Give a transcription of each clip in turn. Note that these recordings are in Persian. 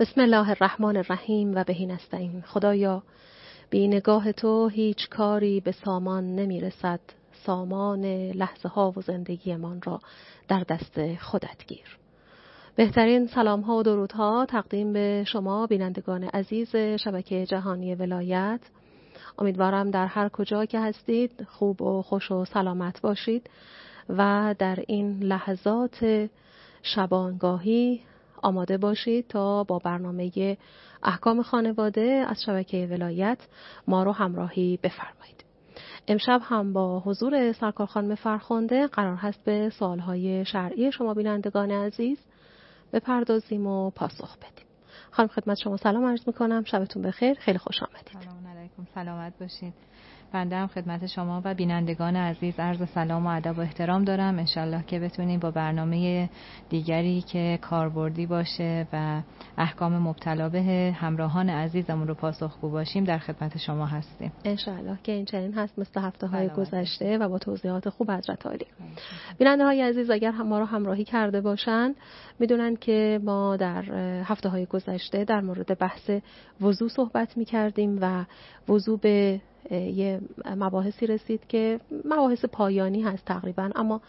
بسم الله الرحمن الرحیم و بهی نستعین. خدایا بی نگاه تو هیچ کاری به سامان نمیرسد. سامان لحظه ها و زندگی من را در دست خودت گیر. بهترین سلام ها و درودها تقدیم به شما بینندگان عزیز شبکه جهانی ولایت. امیدوارم در هر کجا که هستید خوب و خوش و سلامت باشید و در این لحظات شبانگاهی آماده باشید تا با برنامه احکام خانواده از شبکه ولایت ما رو همراهی بفرمایید. امشب هم با حضور سرکار خانم فرخنده قرار هست به سوالهای شرعی شما بینندگان عزیز بپردازیم و پاسخ بدیم. خانم خدمت شما سلام عرض میکنم، شبتون بخیر، خیلی خوش آمدید. سلام علیکم، سلامت باشید. بنده هم خدمت شما و بینندگان عزیز عرض سلام و ادب و احترام دارم. انشالله که بتونیم با برنامه دیگری که کاربردی باشه و احکام مبتلا به همراهان عزیزمون رو پاسخگو باشیم در خدمت شما هستیم. انشالله که این چنین هست مثل هفته‌های گذشته و با توضیحات خوب حضرت عالی. بیننده‌های عزیز اگر ما رو همراهی کرده باشن میدونن که ما در هفته‌های گذشته در مورد بحث وضو صحبت می‌کردیم و وضو به یه مباحثی رسید که مباحث پایانی هست تقریبا، اما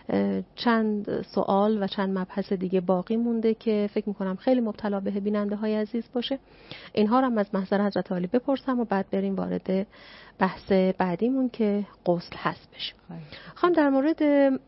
چند سوال و چند مبحث دیگه باقی مونده که فکر میکنم خیلی مبتلا به بیننده های عزیز باشه. اینها رو هم از محضر حضرت عالی بپرسم و بعد بریم وارد بحث بعدیمون که غسل هست بشه. خواهم در مورد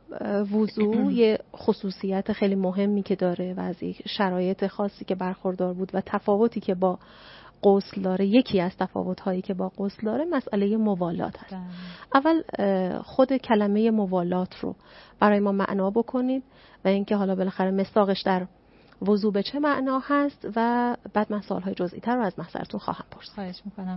وضو یه خصوصیت خیلی مهمی که داره و از شرایط خاصی که برخوردار بود و تفاوتی که با غسل داره، یکی از تفاوت‌هایی که با غسل داره مسئله موالات هست. اول خود کلمه موالات رو برای ما معنا بکنید و اینکه حالا بالاخره مصداقش در وضو به چه معنا هست و بعد من سوال‌های جزئی‌تر رو از محضرتون خواهم پرسید. خواهش می‌کنم.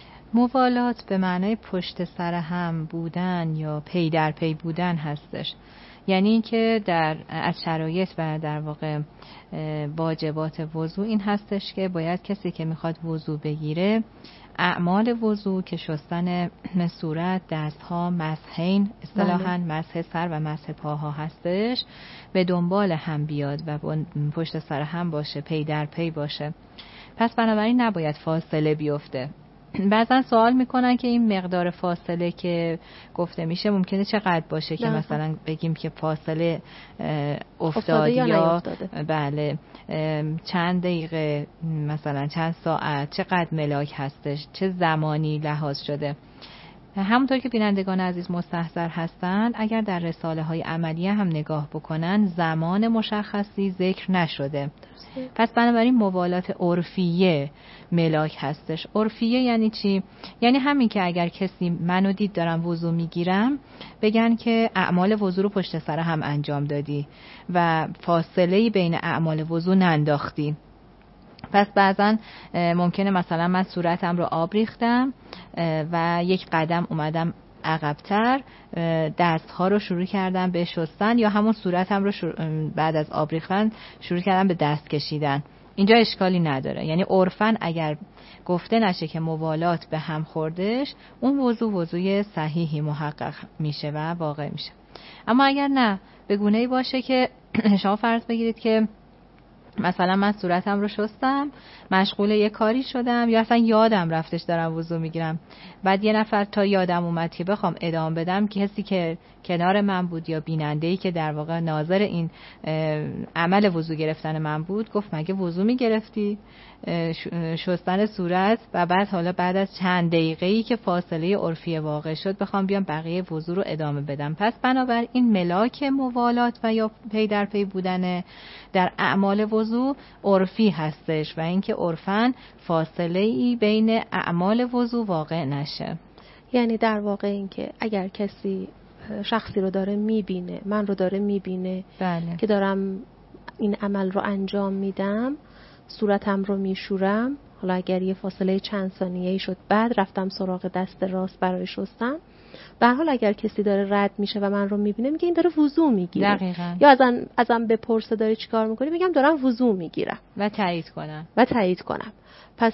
موالات به معنای پشت سر هم بودن یا پی در پی بودن هستش. یعنی اینکه از شرایط و در واقع واجبات وضو این هستش که باید کسی که میخواد وضو بگیره اعمال وضو که شستن صورت، دستها، مسحین، اصطلاحاً مسح سر و مسح پاها هستش، به دنبال هم بیاد و پشت سر هم باشه، پی در پی باشه. پس بنابراین نباید فاصله بیفته. بعضا سوال میکنن که این مقدار فاصله که گفته میشه ممکنه چقدر باشه که مثلا بگیم که فاصله افتاد یا بله چند دقیقه، مثلا چند ساعت، چقدر ملاک هستش، چه زمانی لحاظ شده. همونطور که بینندگان عزیز مستحضر هستند، اگر در رساله های عملیه هم نگاه بکنن زمان مشخصی ذکر نشده. پس بنابراین موالات عرفیه ملاک هستش. عرفیه یعنی چی؟ یعنی همین که اگر کسی منو دید دارم وضو میگیرم بگن که اعمال وضو رو پشت سر هم انجام دادی و فاصله‌ای بین اعمال وضو ننداختی. پس بعضا ممکنه مثلا من صورتم رو آب ریختم و یک قدم اومدم عقب‌تر، دست‌ها رو شروع کردم به شستن یا همون صورتم رو بعد از آب ریختن شروع کردم به دست کشیدن. اینجا اشکالی نداره. یعنی عرفاً اگر گفته نشه که موالات به هم خوردش، اون وضوی صحیحی محقق میشه و واقع میشه. اما اگر نه، به گونه‌ای باشه که شما فرض بگیرید که مثلا من صورتم رو شستم، مشغول یه کاری شدم یا اصلا یادم رفتش دارم وضو میگیرم، بعد یه نفر تا یادم اومد که بخوام ادامه بدم که کسی که کنار من بود یا بیننده‌ای که در واقع ناظر این عمل وضو گرفتن من بود گفت مگه وضو میگرفتی؟ شستن صورت و بعد از چند دقیقه‌ای که فاصله عرفی واقع شد بخوام بیام بقیه وضو رو ادامه بدم. پس بنابراین ملاک موالات و یا پی در پی بودن در اعمال وضو عرفی هستش و اینکه عرفاً فاصله‌ای بین اعمال وضو واقع نشه. یعنی در واقع اینکه اگر کسی شخصی رو داره میبینه، من رو داره میبینه بله. که دارم این عمل رو انجام میدم، صورتم رو میشورم، حالا اگر یه فاصله چند ثانیه‌ای شد بعد رفتم سراغ دست راست برای شستن، به هر حال اگر کسی داره رد میشه و من رو میبینه میگه این داره وضو میگیره. دقیقاً. یا ازم بپرسه داری چیکار میکنی، میگم دارم وضو میگیرم و تایید کنم. پس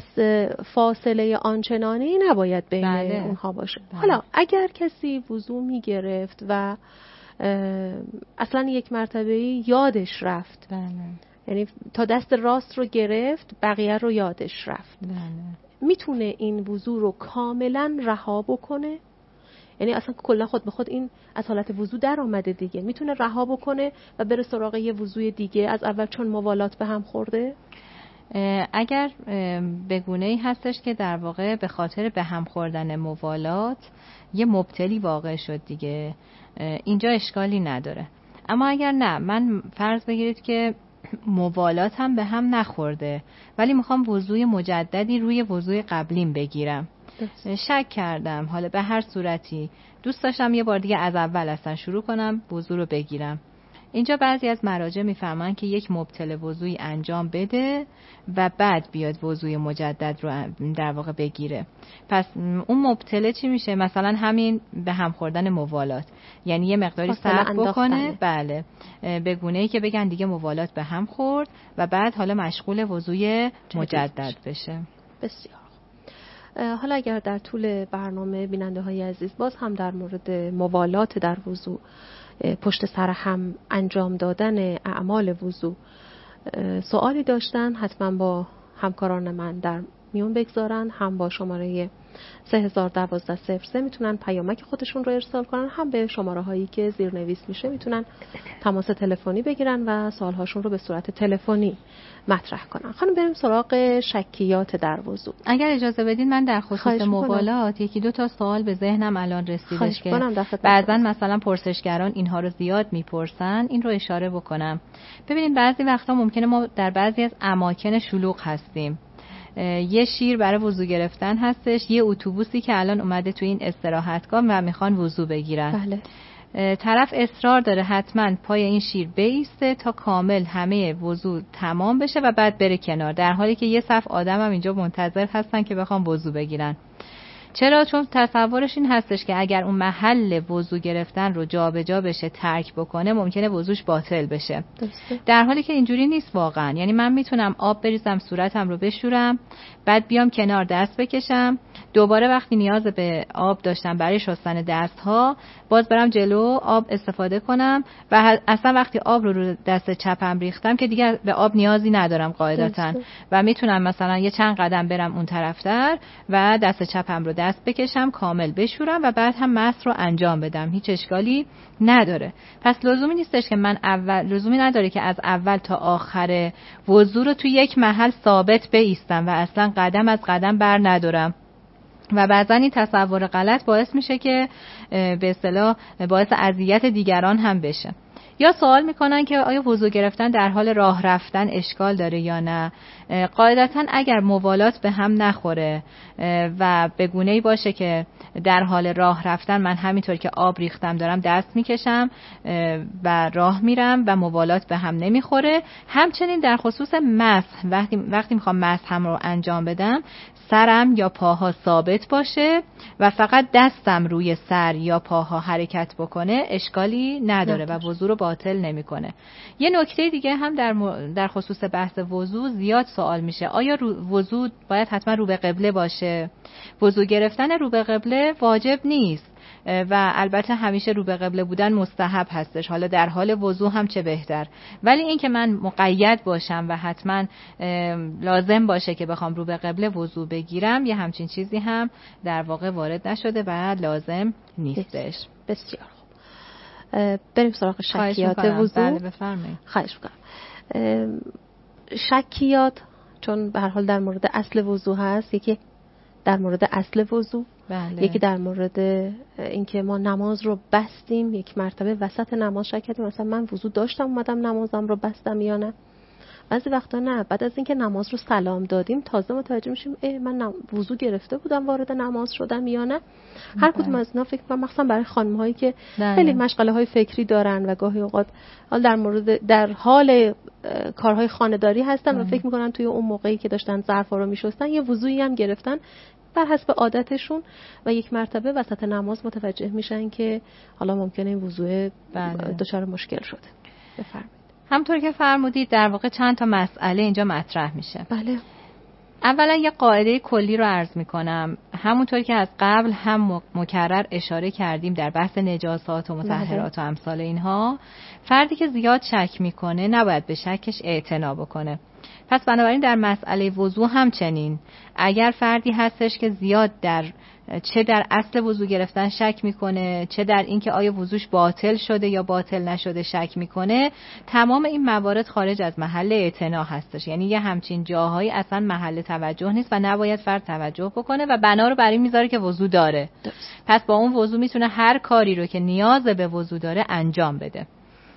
فاصله آنچنانی نباید بین اونها باشه. حالا اگر کسی وضو میگرفت و اصلا یک مرتبه یادش رفت یعنی تا دست راست رو گرفت بقیه رو یادش رفت. میتونه این وضو رو کاملا رها بکنه؟ یعنی اصلا کلا خود به خود این از حالت وضو در اومده دیگه، میتونه رها بکنه و بره سراغ یه وضوی دیگه از اول چون موالات به هم خورده؟ اگر به گونه‌ای هستش که در واقع به خاطر به هم خوردن موالات یه مبتلی واقع شد دیگه، اینجا اشکالی نداره. اما اگر نه، من فرض بگیرید که موالات هم به هم نخورده ولی میخوام وضوی مجددی روی وضوی قبلیم بگیرم، شک کردم، حالا به هر صورتی دوست داشتم یه بار دیگه از اول اصلا شروع کنم وضو رو بگیرم. اینجا بعضی از مراجع میفهمن که یک مبتل وضوی انجام بده و بعد بیاد وضوی مجدد رو در واقع بگیره. پس اون مبتله چی میشه؟ مثلا همین به هم خوردن موالات، یعنی یه مقداری صبر بکنه، بله، به گونه‌ای که بگن دیگه موالات به هم خورد و بعد حالا مشغول وضوی مجدد بشه. بسیار. حالا اگر در طول برنامه بیننده های عزیز باز هم در مورد موالات در وضو، پشت سر هم انجام دادن اعمال وضو سوالی داشتن، حتما با همکاران من در میون بگذارن، هم با شماره 3012-03 میتونن پیامک خودشون رو ارسال کنن، هم به شماره هایی که زیرنویس میشه میتونن تماس تلفنی بگیرن و سوالهاشون رو به صورت تلفنی مطرح کنن. خانم بریم سراغ شکیات در وضو. اگر اجازه بدین من در خصوص موالات یکی دو تا سوال به ذهنم الان رسیدش که بعضا مثلا پرسشگران اینها رو زیاد میپرسن، این رو اشاره بکنم. ببینید بعضی وقتا ممکنه ما در بعضی از اماکن شلوغ هستیم، یه شیر برای وضو گرفتن هستش، یه اتوبوسی که الان اومده تو این استراحتگاه و میخوان وضو بگیرن. بله. طرف اصرار داره حتما پای این شیر بیسته تا کامل همه وضو تمام بشه و بعد بره کنار، در حالی که یه صف آدم هم اینجا منتظر هستن که بخوام وضو بگیرن. چرا؟ چون تصورش این هستش که اگر اون محل وضو گرفتن رو جابجا بشه، ترک بکنه، ممکنه وضوش باطل بشه. در حالی که اینجوری نیست واقعا. یعنی من میتونم آب بریزم، صورتم رو بشورم، بعد بیام کنار دست بکشم، دوباره وقتی نیاز به آب داشتم برای شستن دست ها باز برم جلو آب استفاده کنم و اصلا وقتی آب رو دست چپم ریختم که دیگه به آب نیازی ندارم قاعدتاً و میتونم مثلا یه چند قدم برم اون طرفتر و دست چپم رو دست بکشم، کامل بشورم و بعد هم مس رو انجام بدم، هیچ اشکالی نداره. پس لزومی نیستش که لزومی نداره که از اول تا آخر وضو رو تو یک محل ثابت بایستم و اصلا قدم از قدم بر ندارم و بعضا این تصور غلط باعث میشه که به اصطلاح باعث اذیت دیگران هم بشه. یا سوال میکنن که آیا وضو گرفتن در حال راه رفتن اشکال داره یا نه؟ قاعدتا اگر موالات به هم نخوره و به گونه‌ای باشه که در حال راه رفتن من همینطور که آب ریختم دارم دست میکشم و راه میرم و موالات به هم نمیخوره، همچنین در خصوص مسح وقتی میخوام مسح هم رو انجام بدم سرم یا پاها ثابت باشه و فقط دستم روی سر یا پاها حرکت بکنه اشکالی نداره و وضو رو باطل نمیکنه. یه نکته دیگه هم در خصوص بحث وضو زیاد سوال میشه، آیا وضو باید حتما رو به قبله باشه؟ وضو گرفتن رو به قبله واجب نیست و البته همیشه رو به قبله بودن مستحب هستش، حالا در حال وضو هم چه بهتر. ولی این که من مقید باشم و حتما لازم باشه که بخوام رو به قبله وضو بگیرم، یه همچین چیزی هم در واقع وارد نشده و لازم نیستش. بسیار خوب. بریم سراغ شکیات وضو. بله بفرمایید. خواهش می‌کنم. شکیات چون به هر حال در مورد اصل وضو هست، یکی در مورد اصل وضو، بله. یکی در مورد اینکه ما نماز رو بستیم، یک مرتبه وسط نماز شک کردیم مثلا من وضو داشتم اومدم نمازم رو بستم یا نه. بعضی وقتا نه، بعد از اینکه نماز رو سلام دادیم تازه متوجه میشیم من وضو گرفته بودم وارد نماز شدم یا نه. هر کدوم از اینا فکر کنم مخصوصا برای خانم هایی که خیلی مشغله های فکری دارن و گاهی اوقات در حال کارهای خانه‌داری هستن و فکر میکنن توی اون موقعی که داشتن ظرفا رو میشستن یه وضویی هم گرفتن بر حسب عادتشون و یک مرتبه وسط نماز متوجه میشن که حالا ممکنه این وضو دچار مشکل شده. بفرمایید. همطور که فرمودید در واقع چند تا مسئله اینجا مطرح میشه. بله. اولا یه قاعده کلی رو عرض میکنم. همونطور که از قبل هم مکرر اشاره کردیم در بحث نجاسات و مطهرات و امثال اینها، فردی که زیاد شک میکنه نباید به شکش اعتنا بکنه. پس بنابراین در مسئله وضو همچنین، اگر فردی هستش که زیاد چه در اصل وضو گرفتن شک میکنه، چه در اینکه آیا وضوش باطل شده یا باطل نشده شک میکنه، تمام این موارد خارج از محل اعتنا هستش. یعنی یه همچین جاهایی اصلا محل توجه نیست و نباید فرد توجه بکنه و بنا رو بر این میذاره که وضو داره. پس با اون وضو میتونه هر کاری رو که نیاز به وضو داره انجام بده.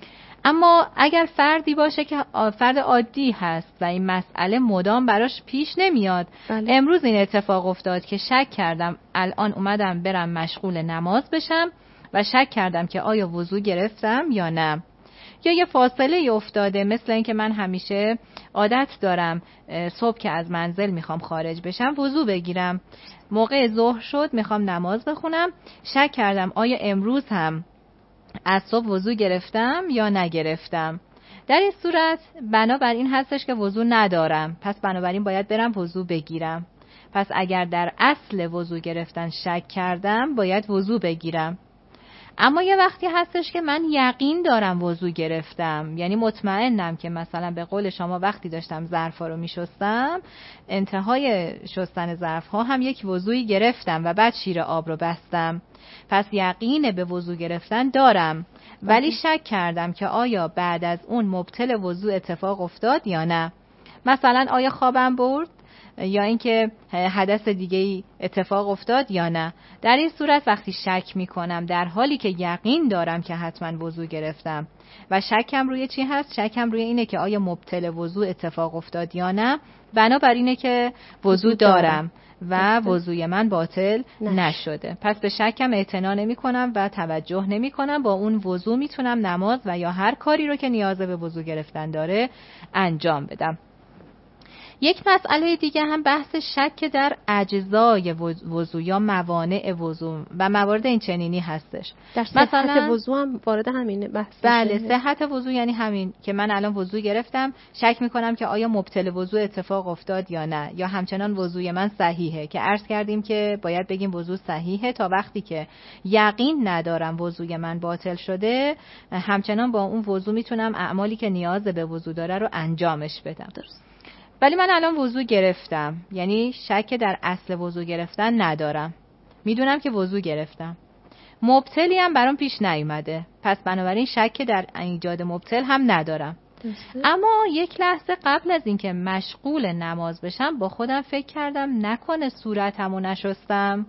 اما اگر فردی باشه که فرد عادی هست و این مسئله مدام براش پیش نمیاد، امروز این اتفاق افتاد که شک کردم، الان اومدم برم مشغول نماز بشم و شک کردم که آیا وضو گرفتم یا نه، یا یه فاصله افتاده، مثل اینکه من همیشه عادت دارم صبح که از منزل میخوام خارج بشم وضو بگیرم، موقع ظهر شد میخوام نماز بخونم، شک کردم آیا امروز هم از صبح وضو گرفتم یا نگرفتم. در این صورت بنابراین هستش که وضو ندارم، پس بنابراین باید برم وضو بگیرم. پس اگر در اصل وضو گرفتن شک کردم باید وضو بگیرم. اما یه وقتی هستش که من یقین دارم وضو گرفتم، یعنی مطمئنم که مثلا به قول شما وقتی داشتم ظرفا رو میشستم، انتهای شستن ظرفها هم یک وضویی گرفتم و بعد شیر آب رو بستم، پس یقین به وضو گرفتن دارم، ولی شک کردم که آیا بعد از اون مبطل وضو اتفاق افتاد یا نه. مثلا آیا خوابم برد یا اینکه حدث دیگه‌ای اتفاق افتاد یا نه. در این صورت وقتی شک میکنم در حالی که یقین دارم که حتما وضو گرفتم و شکم روی چی هست؟ شکم روی اینه که آیا مبطل وضو اتفاق افتاد یا نه، بنابراینه که وضو دارم و وضوی من باطل نشده. پس به شکم اعتنا نمی کنم و توجه نمی کنم، با اون وضو میتونم نماز و یا هر کاری رو که نیاز به وضو گرفتن داره انجام بدم. یک مسئله دیگه هم بحث شک در اجزای وضو یا موانع وضو و موارد این چنینی هستش. در صحت وضو هم وارد همین بحث. بله، صحت وضو یعنی همین که من الان وضو گرفتم، شک میکنم که آیا مبطل وضو اتفاق افتاد یا نه، یا همچنان وضوی من صحیحه، که عرض کردیم که باید بگیم وضو صحیحه تا وقتی که یقین ندارم وضوی من باطل شده، همچنان با اون وضو میتونم اعمالی که نیاز به وضو داره رو انجامش بدم. درست. ولی من الان وضو گرفتم، یعنی شک در اصل وضو گرفتن ندارم، میدونم که وضو گرفتم، مبطلی هم برام پیش نیومده، پس بنابراین شک در ایجاد مبطل هم ندارم. اما یک لحظه قبل از اینکه مشغول نماز بشم با خودم فکر کردم نکنه صورتمو نشستم،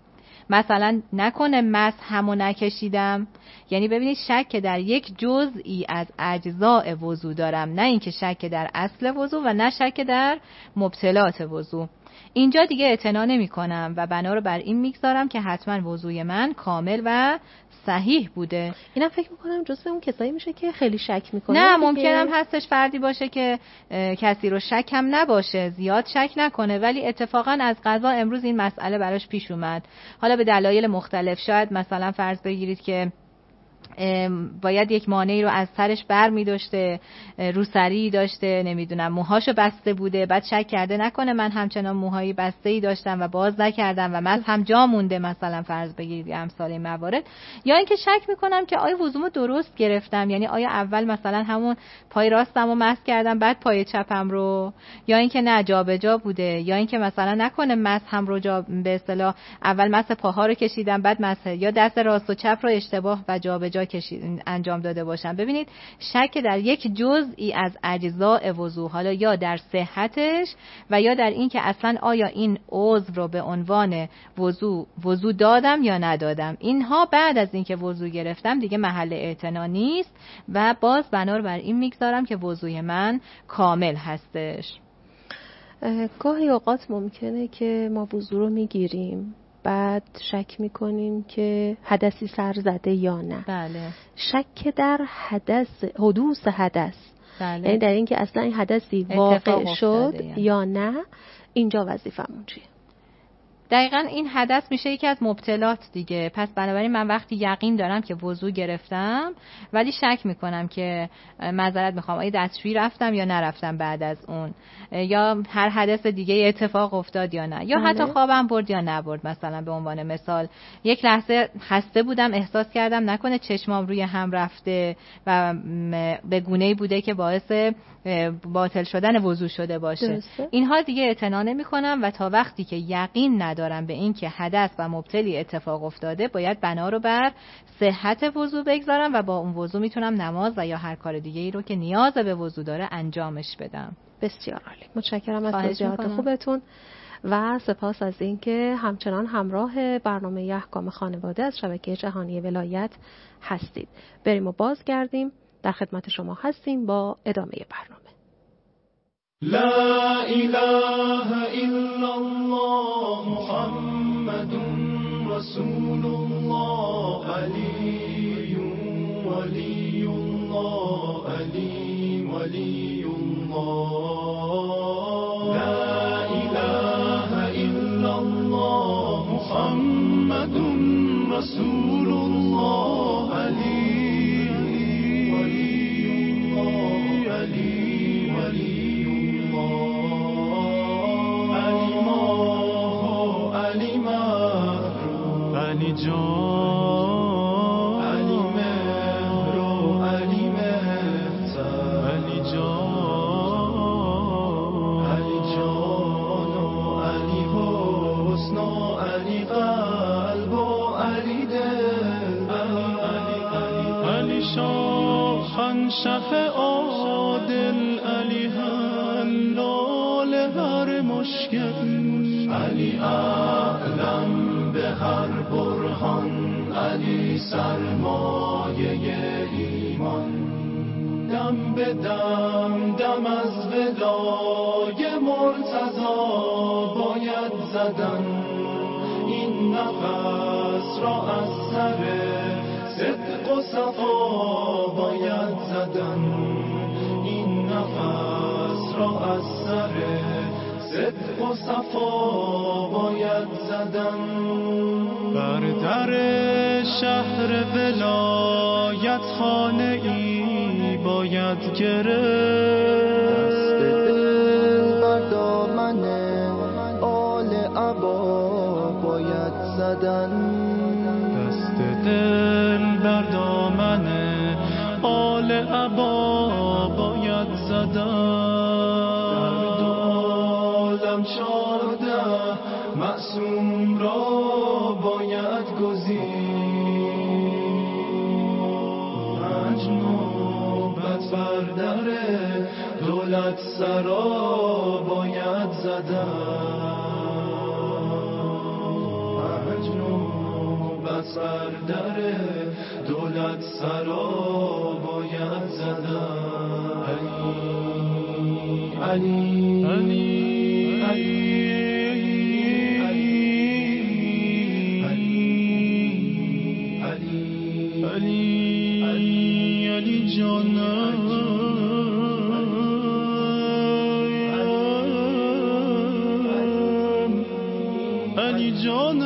مثلا نکنه مسحمو نکشیدم. یعنی ببینید شک در یک جزئی از اجزاء وضو دارم، نه اینکه شک در اصل وضو و نه شک در مبطلات وضو. اینجا دیگه اعتنا نمی کنم و بنا رو بر این میگذارم که حتما وضوی من کامل و صحیح بوده. اینم فکر میکنم جزء اون کسایی میشه که خیلی شک میکنه. نه، ممکنم هستش فردی باشه که کسی رو شک هم نباشه، زیاد شک نکنه، ولی اتفاقا از قضا امروز این مسئله براش پیش اومد، حالا به دلایل مختلف. شاید مثلا فرض بگیرید که باید یک مانعی رو از سرش بر می داشته، روسری داشته، نمیدونم موهاشو بسته بوده، بعد شک کرده نکنه من همچنان موهایی بسته‌ای داشتم و باز نکردم و من هم جا مونده، مثلا فرض بگیرید یا امثال این موارد. یا اینکه شک میکنم که آیا وضومو درست گرفتم، یعنی آیا اول مثلا همون پای راستمو مسح کردم بعد پای چپم رو، یا اینکه نه جابجا بوده، یا اینکه مثلا نکنه مسحم رو به اصطلاح اول مسح پاها رو کشیدم بعد مسح، یا دست راست و چپ رو اشتباه و جابجا انجام داده باشم. ببینید شک در یک جزئی از اجزاء وضو، حالا یا در صحتش و یا در این که اصلا آیا این عضو رو به عنوان وضو دادم یا ندادم، اینها بعد از اینکه وضو گرفتم دیگه محل اعتنا نیست و باز بنا بر این میگذارم که وضوی من کامل هستش. گاهی اوقات ممکنه که ما وضو رو میگیریم بعد شک میکنیم که حدثی سر زده یا نه. بله. شک در حدوث حدث، بله. یعنی در این که اصلا این حدثی واقع شد یا نه، اینجا وظیفمون چیه؟ دقیقاً این حدث میشه یکی از مبتلات دیگه. پس بنابراین من وقتی یقین دارم که وضو گرفتم ولی شک میکنم که معذرت میخوام آیا دستشویی رفتم یا نرفتم بعد از اون، یا هر حدث دیگه اتفاق افتاد یا نه، یا حتی خوابم برد یا نبرد. مثلا به عنوان مثال یک لحظه خسته بودم، احساس کردم نکنه چشمام روی هم رفته و به گونه‌ای بوده که باعث باطل شدن وضو شده باشه. اینها دیگه اعتنا نمی‌کنم و تا وقتی که یقین ندارم به این که حدث و مبتلی اتفاق افتاده باید بنا رو بر صحت وضو بگذارم و با اون وضو میتونم نماز و یا هر کار دیگه ای رو که نیاز به وضو داره انجامش بدم. بسیار عالی، متشکرم از توضیحات خوبتون و سپاس از اینکه همچنان همراه برنامه احکام خانواده از شبکه جهانی ولایت هستید. بریم و بازگردیم، در خدمت شما هستیم با ادامه برنامه. لا اله الا الله محمد رسول الله علی ولی الله علی ولی الله لا اله الا الله محمد رسول الله علی علی جان علی مهر و علی مهتر علی جان علی جان و علی حسن و علی قلب و علی دل علی شاخن شف عادل علی حلال هر مشکل علی اعلم به هر برهان علی سرمایه ایمان دم به دم دم از ودای مرتضی باید زدن این نفس را از سر صدق و صفا باید زدن این نفس را از سر صدق و صفا باید زدن بر در شهر ولایت خانه ای باید گرفت دست دل بر دامن آل عبا باید زدن دست دل بر دامن آل عبا باید زدن شاده معصوم را باید گزید مجنوبت بر در دولت سرا باید زدن مجنوبت بر در دولت سرا باید زدن علی علی علی جان علی جان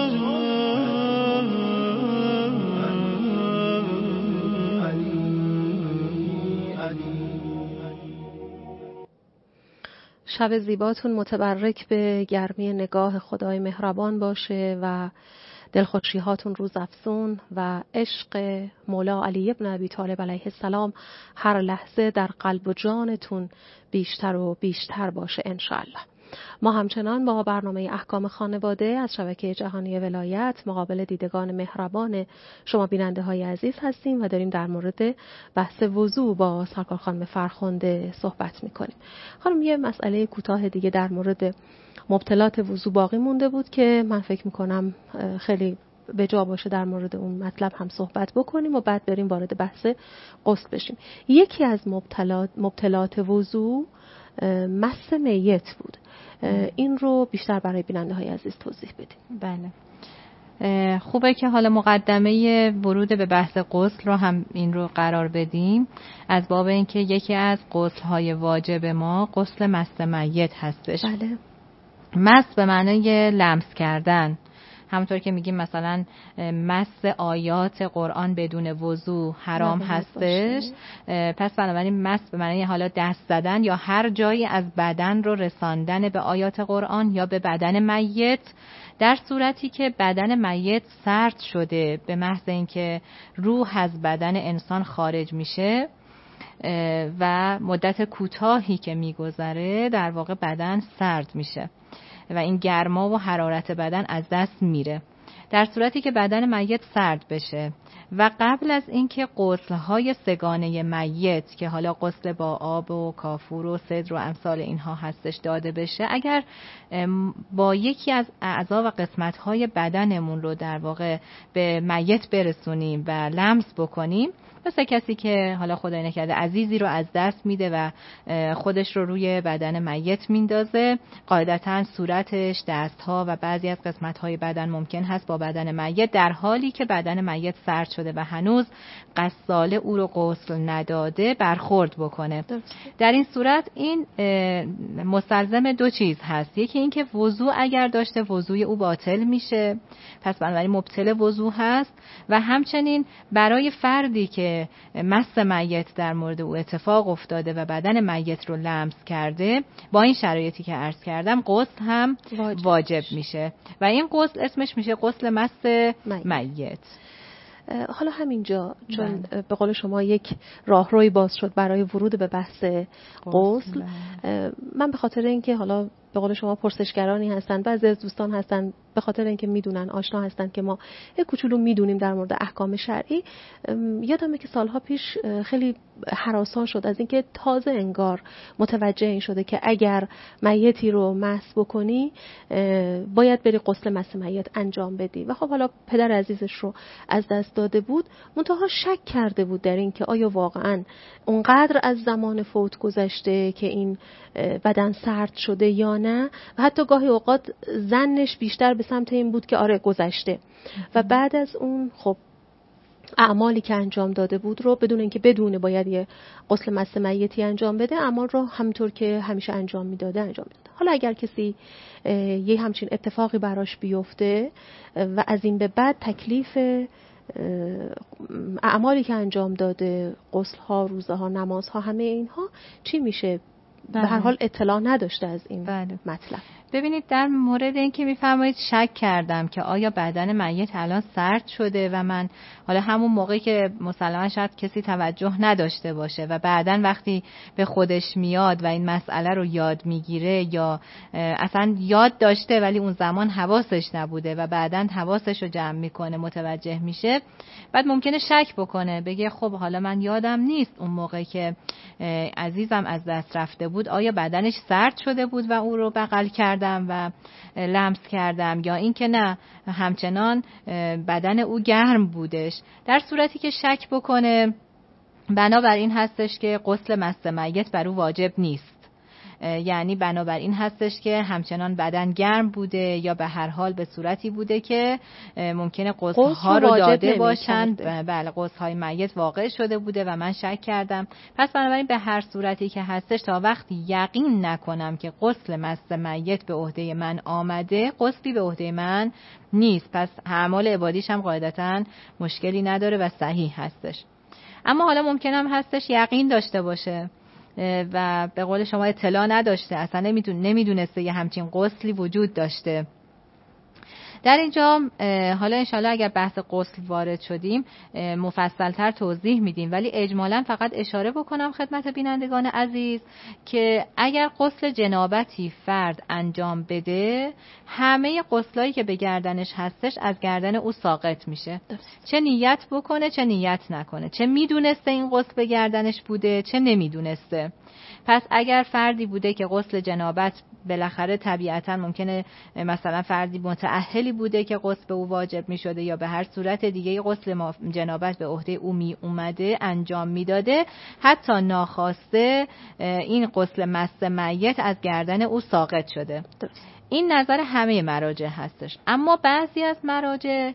شب زیباتون متبرک به گرمی نگاه خدای مهربان باشه و دلخوشی هاتون روز افزون و عشق مولا علی ابن ابی طالب علیه السلام هر لحظه در قلب و جانتون بیشتر و بیشتر باشه انشاءالله. ما همچنان با برنامه احکام خانواده از شبکه جهانی ولایت مقابل دیدگان مهربان شما بیننده های عزیز هستیم و داریم در مورد بحث وضو با سرکار خانم فرخنده صحبت میکنیم. خانم یه مسئله کوتاه دیگه در مورد مبتلات وضو باقی مونده بود که من فکر میکنم خیلی به جا باشه در مورد اون مطلب هم صحبت بکنیم و بعد بریم وارد بحث غسل بشیم. یکی از مبتلات وضو مس میت بود. این رو بیشتر برای بیننده های عزیز توضیح بدیم. بله، خوبه که حالا مقدمه ورود به بحث غسل رو هم این رو قرار بدیم، از باب اینکه یکی از غسل های واجب ما غسل مس میت هستش. بله. مس به معنای لمس کردن، همونطور که میگیم مثلا مس آیات قرآن بدون وضو حرام هستش، پس بنابراین مس به معنی حالا دست زدن یا هر جایی از بدن رو رساندن به آیات قرآن یا به بدن میت، در صورتی که بدن میت سرد شده به محض اینکه روح از بدن انسان خارج میشه و مدت کوتاهی که میگذره در واقع بدن سرد میشه و این گرما و حرارت بدن از دست میره. در صورتی که بدن میت سرد بشه و قبل از اینکه غسل‌های سگانه میت که حالا غسل با آب و کافور و سدر و امثال اینها هستش داده بشه، اگر با یکی از اعضا و قسمت‌های بدنمون رو در واقع به میت برسونیم و لمس بکنیم، مثل کسی که حالا خدای نکرده عزیزی رو از دست میده و خودش رو روی بدن میت میندازه، قاعدتاً صورتش، دستها و بعضی از قسمت‌های بدن ممکن هست با بدن میت در حالی که بدن میت سرد شده و هنوز غساله او رو غسل نداده برخورد بکنه. در این صورت این مستلزم دو چیز هست، یکی این که وضو اگر داشته وضوی او باطل میشه، پس بنابراین مبطل وضو هست، و همچنین برای فردی که مس میت در مورد او اتفاق افتاده و بدن میت رو لمس کرده، با این شرایطی که عرض کردم غسل هم واجب میشه و این غسل اسمش میشه غسل مس میت. حالا همینجا چون به قول شما یک راهروی باز شد برای ورود به بحث غسل، من به خاطر اینکه حالا به قول شما پرسشگرانی هستن، بعضی از دوستان هستن به خاطر اینکه میدونن، آشنا هستن که ما یک کوچولو میدونیم در مورد احکام شرعی، یادمه که سالها پیش خیلی هراسان شد از اینکه تازه انگار متوجه این شده که اگر میتی رو مس بکنی باید بری غسل مس میت انجام بدی و خب حالا پدر عزیزش رو از دست داده بود، منتها شک کرده بود در این که آیا واقعا اونقدر از زمان فوت گذشته که این بدن سرد شده یا نه، و حتی گاهی اوقات ظنش بیشتر به سمت این بود که آره گذشته، و بعد از اون خب اعمالی که انجام داده بود رو بدون اینکه بدونه باید یه غسل مس میتی انجام بده، اعمال رو همونطور که همیشه انجام میداده انجام میداده. حالا اگر کسی یه همچین اتفاقی براش بیفته و از این به بعد تکلیف اعمالی که انجام داده، غسل ها، روزه ها، نماز ها، همه اینها چی میشه؟ به هر حال اطلاع نداشته از این مطلب. ببینید در مورد این که میفرمایید شک کردم که آیا بدن میت الان سرد شده و من حالا همون موقعی که مسلماً شاید کسی توجه نداشته باشه و بعداً وقتی به خودش میاد و این مسئله رو یاد میگیره یا اصلا یاد داشته ولی اون زمان حواسش نبوده و بعداً حواسش رو جمع میکنه متوجه میشه، بعد ممکنه شک بکنه، بگه خب حالا من یادم نیست اون موقعی که عزیزم از دست رفته بود آیا بدنش سرد شده بود و اون رو بغل کردم و لمس کردم یا این که نه همچنان بدن او گرم بودش. در صورتی که شک بکنه بنابراین هستش که غسل مس میت بر او واجب نیست، یعنی بنابراین هستش که همچنان بدن گرم بوده یا به هر حال به صورتی بوده که ممکنه غسل ها رو داده باشن، بله غسل های میت واقع شده بوده و من شک کردم. پس بنابراین به هر صورتی که هستش تا وقتی یقین نکنم که غسل مس میت به عهده من آمده، غسلی به عهده من نیست، پس اعمال عبادیش هم قاعدتاً مشکلی نداره و صحیح هستش. اما حالا ممکن هم هستش یقین داشته باشه و به قول شما اطلاع نداشته، اصلا نمیدونسته یه همچین غسلی وجود داشته. در اینجا حالا انشالله اگر بحث غسل وارد شدیم مفصلتر توضیح میدیم، ولی اجمالا فقط اشاره بکنم خدمت بینندگان عزیز که اگر غسل جنابتی فرد انجام بده، همه غسلایی که به گردنش هستش از گردن او ساقط میشه، چه نیت بکنه چه نیت نکنه، چه میدونسته این غسل به گردنش بوده چه نمیدونسته. پس اگر فردی بوده که غسل جنابت بالاخره طبیعتا ممکنه مثلا فردی متأهلی بوده که غسل به او واجب می شده یا به هر صورت دیگه غسل جنابت به عهده او می اومده انجام می داده، حتی ناخواسته این غسل مس میت از گردن او ساقط شده. این نظر همه مراجع هستش. اما بعضی از مراجع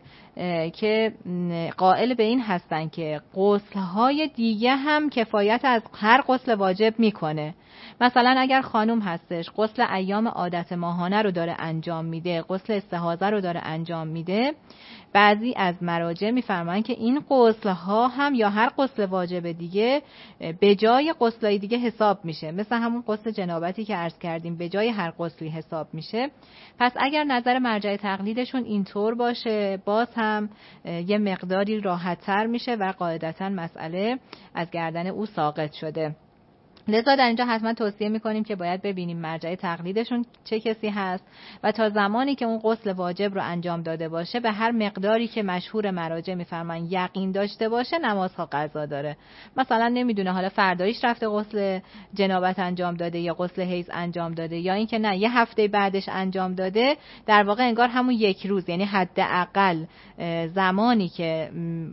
که قائل به این هستن که غسل‌های دیگه هم کفایت از هر غسل واجب میکنه. مثلا اگر خانم هستش غسل ایام عادت ماهانه رو داره انجام میده، غسل استحاضه رو داره انجام میده، بعضی از مراجع میفرمایند که این غسل‌ها هم یا هر غسل واجب دیگه به جای غسل‌های دیگه حساب میشه، مثل همون غسل جنابتی که عرض کردیم به جای هر غسلی حساب میشه. پس اگر نظر مرجع تقلیدشون اینطور باشه، باز هم یه مقداری راحت‌تر میشه و قاعدتاً مسئله از گردن او ساقط شده. لذا در اینجا حتما توصیه میکنیم که باید ببینیم مرجع تقلیدشون چه کسی هست و تا زمانی که اون غسل واجب رو انجام داده باشه به هر مقداری که مشهور مراجع میفرمان یقین داشته باشه نمازها قضا داره. مثلا نمیدونه حالا فردایش رفته غسل جنابت انجام داده یا غسل حیض انجام داده یا اینکه نه یه هفته بعدش انجام داده، در واقع انگار همون یک روز، یعنی حداقل زمانی که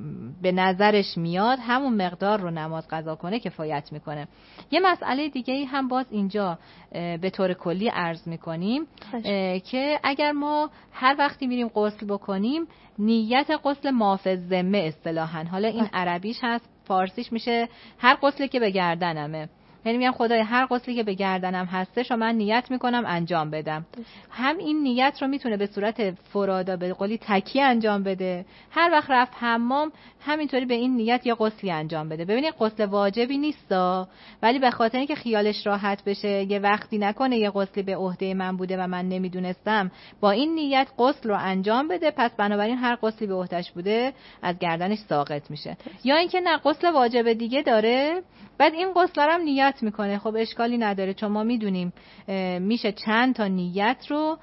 به نظرش میاد همون مقدار رو نماز قضا کنه کفایت میکنه. یه مسئله دیگه ای هم باز اینجا به طور کلی عرض میکنیم که اگر ما هر وقتی میریم غسل بکنیم نیت غسل مافض ذمه اصطلاحاً، حالا این عربیش هست، فارسیش میشه هر غسلی که به گردنمه، یعنی میگم خدای هر غسلی که به گردنم هستش و من نیت میکنم انجام بدم. هم این نیت رو میتونه به صورت فرادا به قولی تکی انجام بده، هر وقت رفت حمام همینطوری به این نیت یا غسلی انجام بده. ببینید غسل واجبی نیستا، ولی به خاطر اینکه خیالش راحت بشه یه وقتی نکنه یه غسلی به عهده من بوده و من نمیدونستم، با این نیت غسل رو انجام بده، پس بنابراین هر غسلی به عهدهش بوده از گردنش ساقط میشه. یا اینکه نه غسل واجب دیگه داره، بعد این غسل رو هم نیت میکنه، خب اشکالی نداره، چون ما میدونیم میشه چند تا نیت رو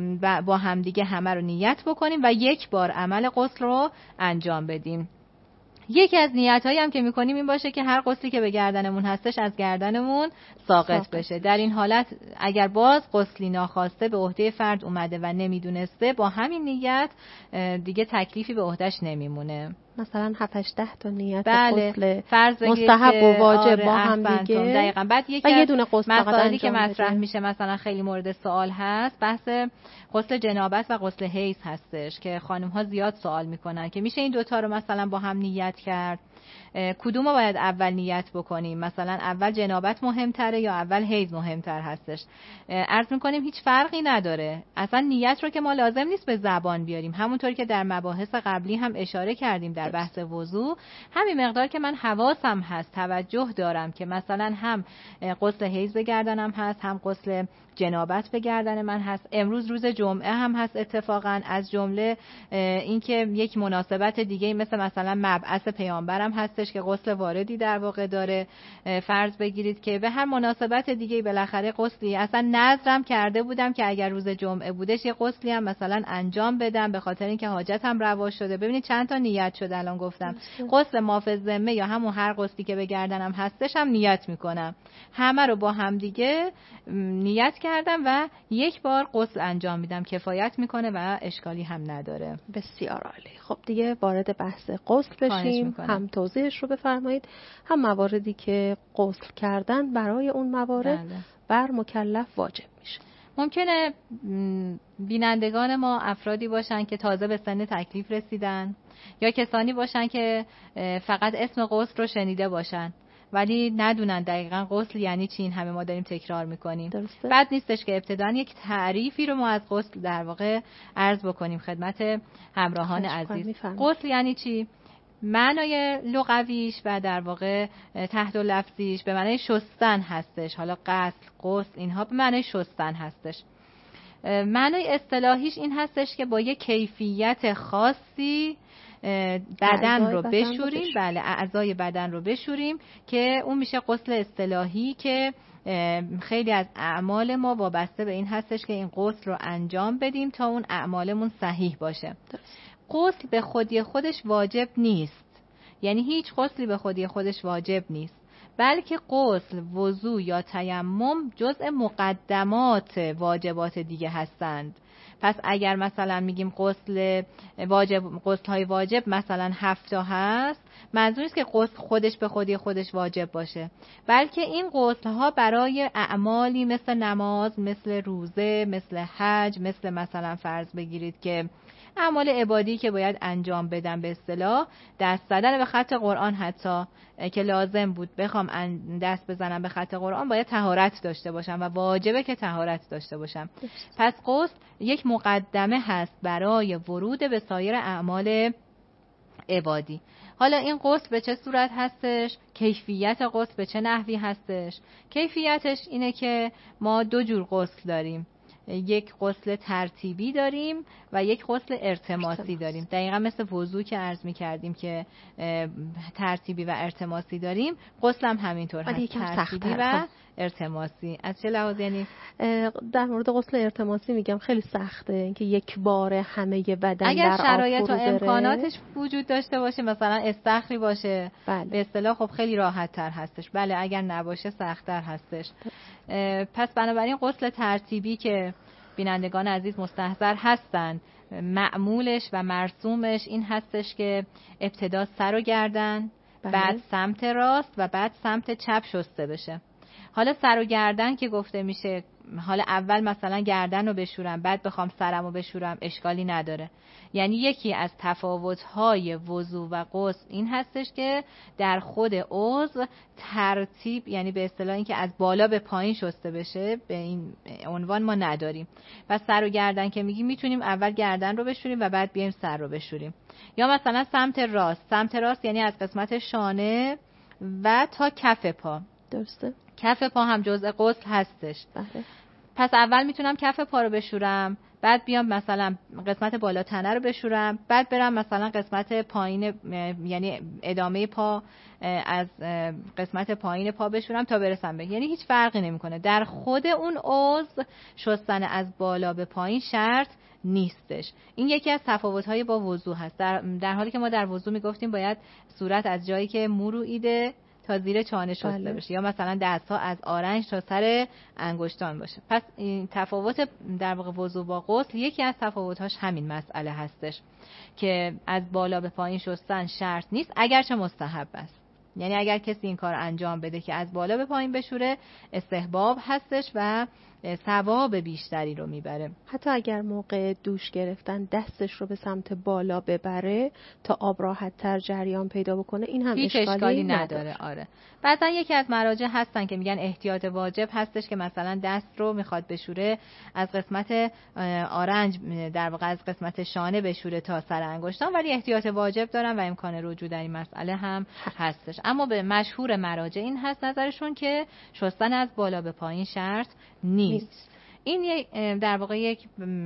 با همدیگه همه رو نیت بکنیم و یک بار عمل غسل رو انجام بدیم. یکی از نیت‌هایی هم که می‌کنیم این باشه که هر غسلی که به گردنمون هستش از گردنمون ساقط بشه. در این حالت اگر باز غسلی ناخواسته به عهده فرد اومده و نمیدونسته، با همین نیت دیگه تکلیفی به عهدهش نمیمونه. مثلا 7-8 تا نیت غسل مستحب و واجب با هم دیگه دقیقاً. بعد یکی از مسائلی که مطرح میشه مثلا خیلی مورد سوال هست بحث غسل جنابت و غسل حیض هستش که خانم ها زیاد سوال میکنن که میشه این دوتا رو مثلا با هم نیت کرد، کدوم رو باید اول نیت بکنیم، مثلا اول جنابت مهمتره یا اول حیض مهمتر هستش. عرض میکنیم هیچ فرقی نداره، اصلا نیت رو که ما لازم نیست به زبان بیاریم، همونطور که در مباحث قبلی هم اشاره کردیم در بحث وضو، همین مقدار که من حواسم هست، توجه دارم که مثلا هم غسل حیض به گردنم هست، هم غسل جنابت به گردن من هست، امروز روز جمعه هم هست اتفاقا، از جمله اینکه یک مناسبت دیگه مثلا مبعث پیامبرم هستش که غسل واردی در واقع داره، فرض بگیرید که به هر مناسبت دیگه بالاخره غسلی، اصلا نذرم کرده بودم که اگر روز جمعه بودش یه غسلی هم مثلا انجام بدم به خاطر اینکه حاجتم روا شده. ببینید چند تا نیت شد الان گفتم، غسل مافض ذمه یا همون هر غسلی که به گردنم هستش هم نیت میکنم، همه رو با هم دیگه نیت کردم و یک بار غسل انجام میدم، کفایت میکنه و اشکالی هم نداره. بسیار عالی. خب دیگه وارد بحث غسل بشیم، هم توضیحش رو بفرمایید، هم مواردی که غسل کردن برای اون موارد بر مکلف واجب میشه. ممکنه بینندگان ما افرادی باشن که تازه به سن تکلیف رسیدن یا کسانی باشن که فقط اسم غسل رو شنیده باشن ولی ندونن دقیقاً غسل یعنی چی. این همه ما داریم تکرار میکنیم. بد نیستش که ابتداً یک تعریفی رو ما از غسل در واقع عرض بکنیم خدمت همراهان عزیز. غسل یعنی چی؟ معنای لغویش و در واقع تحت لفظیش به معنای شستن هستش. حالا غسل، غسل اینها به معنای شستن هستش. معنای اصطلاحیش این هستش که با یک کیفیت خاصی بدن رو بشوریم، بله اعضای بدن رو بشوریم، که اون میشه غسل اصطلاحی که خیلی از اعمال ما وابسته به این هستش که این غسل رو انجام بدیم تا اون اعمالمون صحیح باشه. غسل به خودی خودش واجب نیست، یعنی هیچ غسلی به خودی خودش واجب نیست، بلکه غسل، وضو یا تیمم جزء مقدمات واجبات دیگه هستند. پس اگر مثلا میگیم غسل های واجب مثلا 7 تا هست، منظور نیست که غسل خودش به خودش واجب باشه، بلکه این غسل ها برای اعمالی مثل نماز، مثل روزه، مثل حج، مثلا فرض بگیرید که اعمال عبادی که باید انجام بدن، به اصطلاح دست زدن به خط قرآن حتی که لازم بود بخوام دست بزنم به خط قرآن باید طهارت داشته باشم و واجبه که طهارت داشته باشم. پس غسل یک مقدمه هست برای ورود به سایر اعمال عبادی. حالا این غسل به چه صورت هستش؟ کیفیت غسل به چه نحوی هستش؟ کیفیتش اینه که ما 2 جور غسل داریم، یک غسل ترتیبی داریم و یک غسل ارتماسی داریم. دقیقا مثل وضو که عرض می کردیم که ترتیبی و ارتماسی داریم، غسل هم همینطور هست، ترتیبی و ارتماسی. از چه لحاظ؟ یعنی در مورد غسل ارتماسی میگم خیلی سخته اینکه یک بار همه بدن اگر در شرایط و امکاناتش وجود داشته باشه، مثلا استخری باشه، بله. به اصطلاح خب خیلی راحت تر هستش. بله اگر نباشه سخت تر هستش. پس بنابراین غسل ترتیبی که بینندگان عزیز مستحضر هستن، معمولش و مرسومش این هستش که ابتدا سر و گردن، بعد سمت راست و بعد سمت چپ شسته بشه. حالا سر و گردن که گفته میشه، حالا اول مثلا گردن رو بشورم بعد بخوام سرم رو بشورم، اشکالی نداره. یعنی یکی از تفاوت‌های وضو و غسل این هستش که در خود عضو ترتیب، یعنی به اصطلاح این که از بالا به پایین شسته بشه، به این عنوان ما نداریم. پس سر و گردن که میگیم میتونیم اول گردن رو بشوریم و بعد بیایم سر رو بشوریم. یا مثلا سمت راست یعنی از قسمت شانه و تا کف پا. درسته. کف پا هم جزء غسل هستش. بله. پس اول میتونم کف پا رو بشورم، بعد بیام مثلا قسمت بالا تنه رو بشورم، بعد برم مثلا قسمت پایین، یعنی ادامه پا از قسمت پایین پا بشورم تا برسم به، یعنی هیچ فرقی نمیکنه. در خود اون عضو شستن از بالا به پایین شرط نیستش. این یکی از تفاوت‌های با وضو هست. در حالی که ما در وضو میگفتیم باید صورت از جایی که مورویده تا زیر چانه شسته بشه، یا مثلا دست‌ها از آرنج تا سر انگشتان باشه. پس این تفاوت در واقع وضو با غسل، یکی از تفاوت‌هاش همین مسئله هستش که از بالا به پایین شستن شرط نیست، اگرچه مستحب است. یعنی اگر کسی این کار انجام بده که از بالا به پایین بشوره، استحباب هستش و ثواب بیشتری رو میبره. حتی اگر موقع دوش گرفتن دستش رو به سمت بالا ببره تا آب راحت‌تر جریان پیدا بکنه، این هم هیچ اشکالی نداره. آره. بعضا یکی از مراجع هستن که میگن احتیاط واجب هستش که مثلا دست رو میخواد بشوره از قسمت آرنج، در واقع از قسمت شانه بشوره تا سر انگشتان، ولی احتیاط واجب دارن و امکان رجوع در این مسئله هم هستش. اما به مشهور مراجع این هست نظرشون که شستن از بالا به پایین شرط نیست. این در واقع یک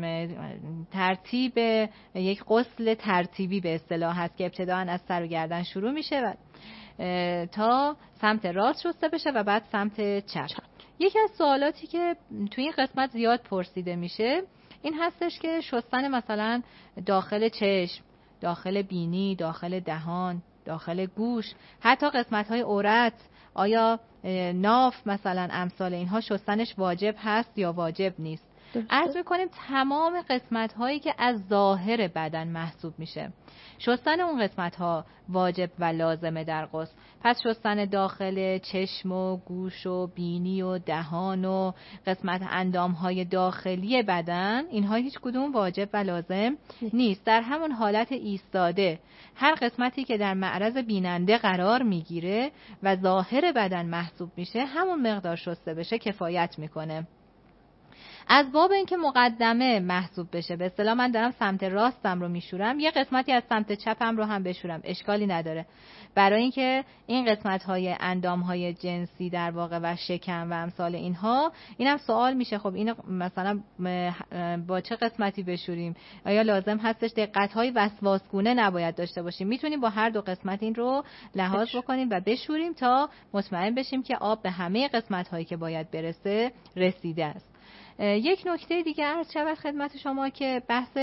ترتیب، یک غسل ترتیبی به اصطلاح هست که ابتداً از سر و گردن شروع میشه و تا سمت راست شسته بشه و بعد سمت چپ. یکی از سوالاتی که توی این قسمت زیاد پرسیده میشه این هستش که شستن مثلا داخل چشم، داخل بینی، داخل دهان، داخل گوش، حتی قسمت‌های عورت، آیا ناف مثلا امثال اینها شستنش واجب هست یا واجب نیست؟ عرض میکنیم تمام قسمت هایی که از ظاهر بدن محسوب میشه، شستن اون قسمت ها واجب و لازمه در غسل. پس شستن داخل چشم و گوش و بینی و دهان و قسمت اندام های داخلی بدن، اینها هیچ کدوم واجب و لازم نیست. در همون حالت ایستاده هر قسمتی که در معرض بیننده قرار میگیره و ظاهر بدن محسوب میشه، همون مقدار شسته بشه کفایت میکنه. از باب اینکه مقدمه محسوب بشه، به اصطلاح من دارم سمت راستم رو میشورم، یه قسمتی از سمت چپم رو هم بشورم، اشکالی نداره. برای اینکه این قسمت‌های اندام‌های جنسی در واقع و شکم و امثال اینها، اینم سوال میشه خب اینو مثلا با چه قسمتی بشوریم؟ آیا لازم هستش دقت‌های وسواسگونه نباید داشته باشیم؟ میتونیم با هر دو قسمت این رو لحاظ بکنیم و بشوریم تا مطمئن بشیم که آب به همه قسمت‌هایی که باید برسه رسیده است. یک نکته دیگه عرض شود خدمت شما که بحث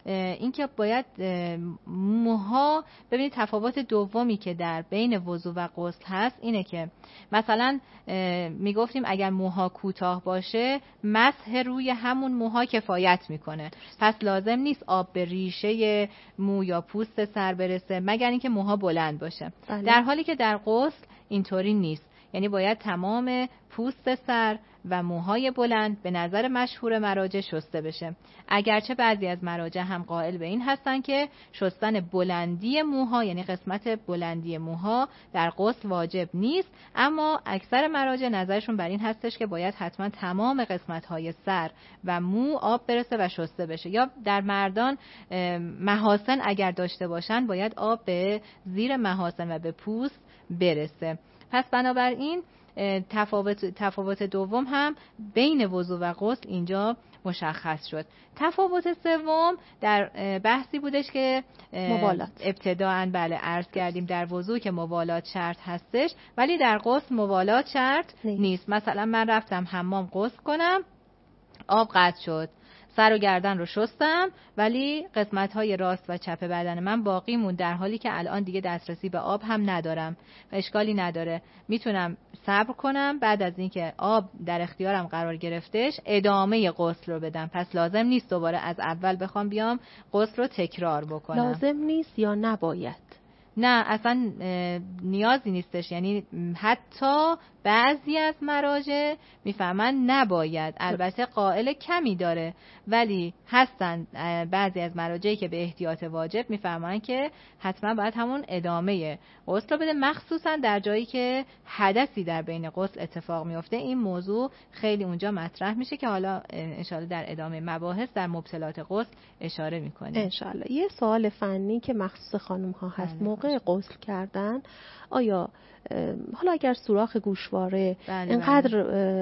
اینکه باید موها، ببینید تفاوت دومی که در بین وضو و غسل هست اینه که مثلا میگفتیم اگر موها کوتاه باشه مسح روی همون موها کفایت میکنه، پس لازم نیست آب به ریشه مو یا پوست سر برسه مگر اینکه موها بلند باشه. در حالی که در غسل اینطوری نیست، یعنی باید تمام پوست سر و موهای بلند به نظر مشهور مراجع شسته بشه. اگرچه بعضی از مراجع هم قائل به این هستن که شستن بلندی موها، یعنی قسمت بلندی موها در غسل واجب نیست، اما اکثر مراجع نظرشون بر این هستش که باید حتما تمام قسمت‌های سر و مو آب برسه و شسته بشه. یا در مردان محاسن اگر داشته باشن باید آب به زیر محاسن و به پوست برسه. پس بنابراین تفاوت دوم هم بین وضو و غسل اینجا مشخص شد. تفاوت سوم در بحثی بودش که موالات ابتداءً بله عرض کردیم در وضو که موالات شرط هستش، ولی در غسل موالات شرط نیست. مثلا من رفتم حمام غسل کنم، آب قطع شد، سر و گردن رو شستم ولی قسمت‌های راست و چپ بدن من باقی موند، در حالی که الان دیگه دسترسی به آب هم ندارم و اشکالی نداره، میتونم صبر کنم بعد از اینکه آب در اختیارم قرار گرفتش ادامه غسل رو بدم. پس لازم نیست دوباره از اول بخوام بیام غسل رو تکرار بکنم. لازم نیست یا نباید؟ نه اصلا نیازی نیستش، یعنی حتی بعضی از مراجع میفهمن نباید، البته قائل کمی داره ولی هستن بعضی از مراجعی که به احتیاط واجب میفهمن که حتما باید همون ادامه غسل رو بده، مخصوصا در جایی که حدثی در بین غسل اتفاق میفته. این موضوع خیلی اونجا مطرح میشه که حالا انشالله در ادامه مباحث در مبطلات غسل اشاره میکنیم انشالله. یه سوال فنی که مخصوص خانم ها هست، موقع غسل کردن آیا حالا اگر سوراخ گوشواره اینقدر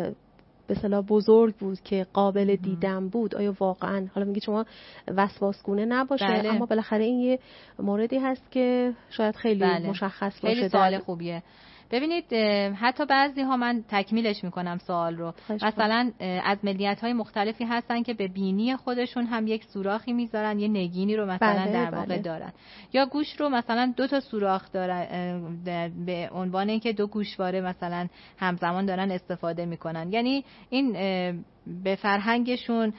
به اصطلاح بزرگ بود که قابل دیدن بود، آیا واقعا حالا میگی شما وسواسگونه نباشه اما بالاخره این یه موردی هست که شاید خیلی مشخص باشه؟ خیلی سوال خوبیه. ببینید حتی بعضی ها، من تکمیلش میکنم سوال رو، مثلا از ملیت های مختلفی هستن که به بینی خودشون هم یک سوراخی میذارن، یه نگینی رو مثلا در واقع دارن، یا گوش رو مثلا 2 تا سوراخ دارن به عنوان اینکه 2 گوشواره مثلا همزمان دارن استفاده میکنن. یعنی این به فرهنگشون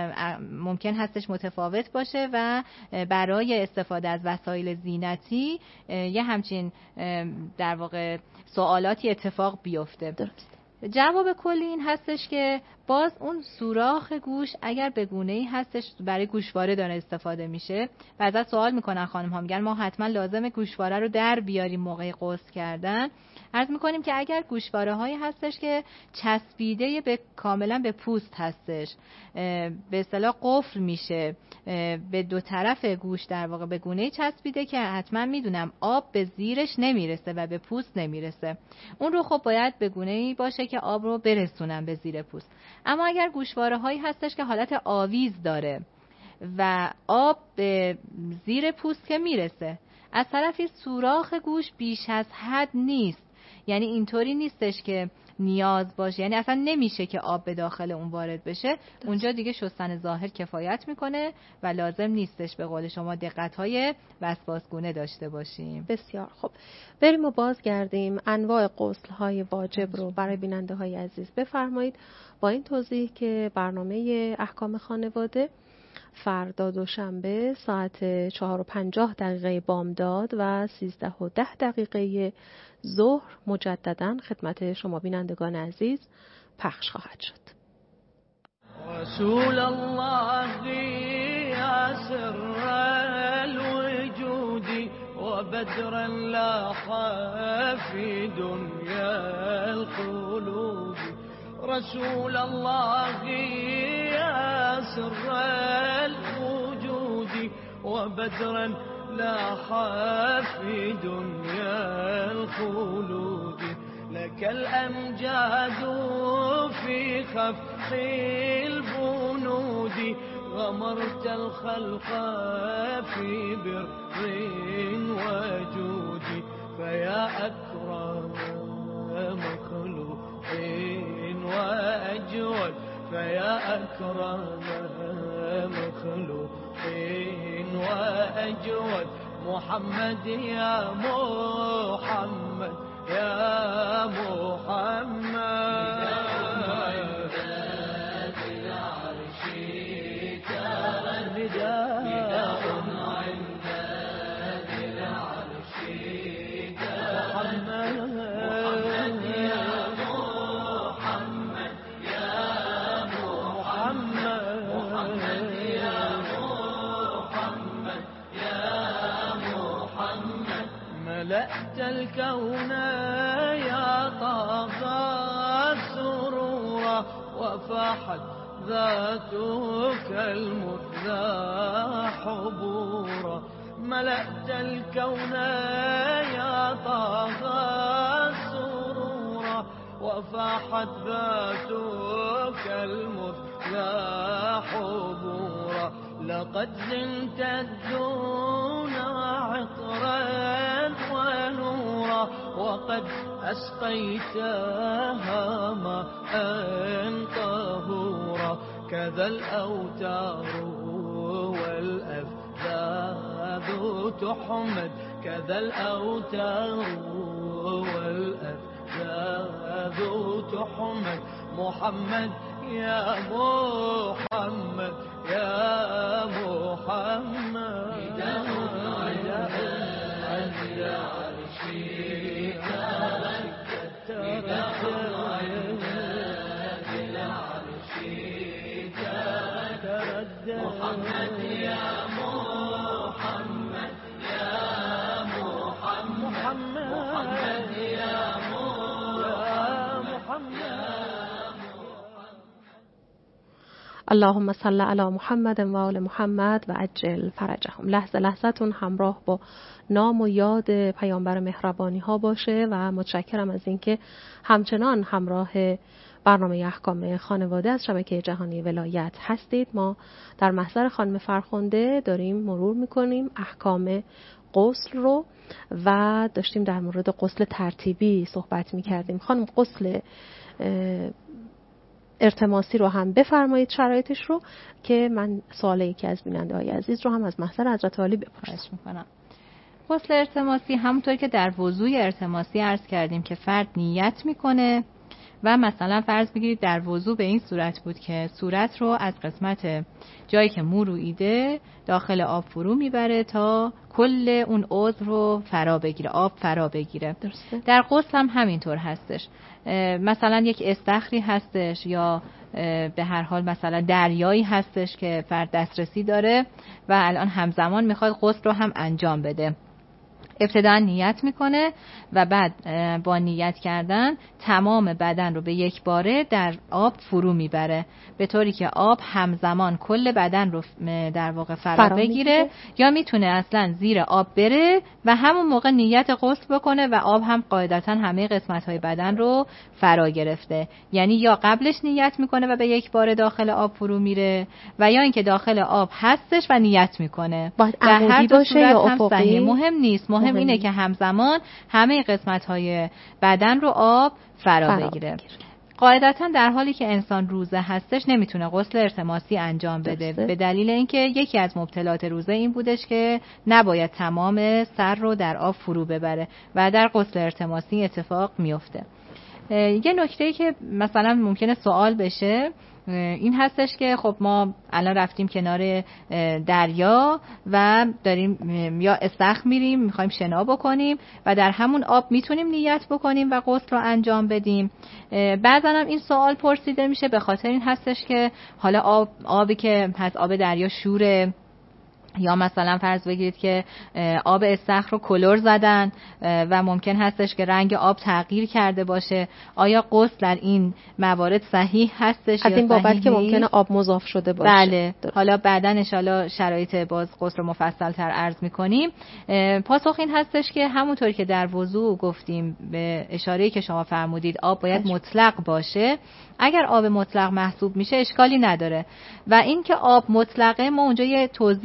ممکن هستش متفاوت باشه و برای استفاده از وسایل زینتی یه همچین در واقع سوالاتی اتفاق بیفته. درست. جواب کلی این هستش که باز اون سوراخ گوش اگر به گونه‌ای هستش برای گوشواره داره استفاده میشه، بعضا سوال میکنن خانم ها، میگن ما حتما لازمه گوشواره رو در بیاریم موقع غسل کردن. عرض میکنیم که اگر گوشواره هایی هستش که چسبیده به کاملا به پوست هستش، به اصطلاح قفل میشه به 2 طرف گوش، در واقع به گونه‌ای چسبیده که حتما میدونم آب به زیرش نمیرسه و به پوست نمیرسه، اون رو خب باید به گونه‌ای باشه که آب رو برسونم به زیر پوست. اما اگر گوشواره هایی هستش که حالت آویز داره و آب به زیر پوست که میرسه، از طرفی سوراخ گوش بیش از حد نیست، یعنی اینطوری نیستش که نیاز باشه، یعنی اصلا نمیشه که آب به داخل اون وارد بشه، اونجا دیگه شستن ظاهر کفایت میکنه و لازم نیستش به قول شما دقت‌های وسواسگونه داشته باشیم. بسیار خب، بریم و بازگردیم انواع غسل‌های واجب رو برای بیننده‌های عزیز بفرمایید با این توضیح که برنامه احکام خانواده فردا دوشنبه ساعت 4:50 بامداد و 13:10 ظهر مجدداً خدمت شما بینندگان عزیز پخش خواهد شد. رسول الله يا سر الوجود وبدرا لاح في دنيا القلوب. رسول الله يا سر الوجود وبدرا لاح في دنيا الخلود. لك الأمجاد في خفق البنود غمرت الخلق في بر وجود. فيا أكرم مخلوق وأجود فيا أكرم مخلوقين وأجود محمد يا محمد يا محمد ملأت الكون يا طه سرورا وفاحت ذاتك المثنى حبورا ملأت الكون يا طه سرورا وفاحت ذاتك المثنى حبورا لقد زنت الدون عطرا ونورا وقد أسقيتها ماء طهورا كذا الأوتار والأفذاذ تحمد كذا الأوتار والأفذاذ تحمد محمد يا محمد يا محمد محمد يا محمد يا محمد محمد يا محمد اللهم صل علی محمد و آل محمد و عجل فرجهم. لحظه لحظتون همراه با نام و یاد پیامبر مهربانی ها باشه و متشکرم از اینکه همچنان همراه برنامه احکام خانواده از شبکه جهانی ولایت هستید. ما در محضر خانم فرخنده داریم مرور میکنیم احکام غسل رو و داشتیم در مورد غسل ترتیبی صحبت میکردیم. خانم غسل ارتماسی رو هم بفرمایید شرایطش رو که من سوالی که از بیننده های عزیز رو هم از محضر حضرت عالی بپرسم میکنم. غسل ارتماسی همونطور که در وضوء ارتماسی عرض کردیم که فرد نیت میکنه و مثلا فرض بگیرید در وضوء به این صورت بود که صورت رو از قسمت جایی که مو رویده داخل آب فرو میبره تا کل اون عضو رو فرا بگیره، آب فرا بگیره. درسته. در غسل هم همینطور هستش. مثلا یک استخری هستش یا به هر حال مثلا دریایی هستش که فرد دسترسی داره و الان همزمان میخواد غسل رو هم انجام بده. ابتدا نیت میکنه و بعد با نیت کردن تمام بدن رو به یک باره در آب فرو میبره به طوری که آب همزمان کل بدن رو در واقع فرا بگیره یا میتونه اصلا زیر آب بره و همون موقع نیت غسل بکنه و آب هم قاعدتا همه قسمت‌های بدن رو فرا گرفته. یعنی یا قبلش نیت میکنه و به یک باره داخل آب فرو میره و یا اینکه داخل آب هستش و نیت میکنه. در هر دو صورت یا افقی مهم نیست. مهم اینه که همزمان همه قسمت‌های بدن رو آب فرا بگیره. قاعدتا در حالی که انسان روزه هستش نمیتونه غسل ارتماسی انجام بده به دلیل اینکه یکی از مبطلات روزه این بودش که نباید تمام سر رو در آب فرو ببره و در غسل ارتماسی اتفاق میفته. یه نکته‌ای که مثلا ممکنه سوال بشه این هستش که خب ما الان رفتیم کنار دریا و داریم یا استخر میریم میخوایم شنا بکنیم و در همون آب میتونیم نیت بکنیم و غسل رو انجام بدیم. بعضا هم این سوال پرسیده میشه به خاطر این هستش که حالا آبی که هست آب دریا شوره یا مثلا فرض بگیرید که آب استخر رو کلور زدن و ممکن هستش که رنگ آب تغییر کرده باشه. آیا غسل در این موارد صحیح هستش از این بابت که ممکنه آب مضاف شده باشه؟ بله. حالا بعداً ان شاءالله شرایط باز غسل رو مفصل تر عرض می‌کنیم. پاسخ این هستش که همونطور که در وضوء گفتیم به اشاره‌ای که شما فرمودید آب باید مطلق باشه. اگر آب مطلق محسوب میشه اشکالی نداره و این که آب مطلقه ما اونجا یه توضیحی داریم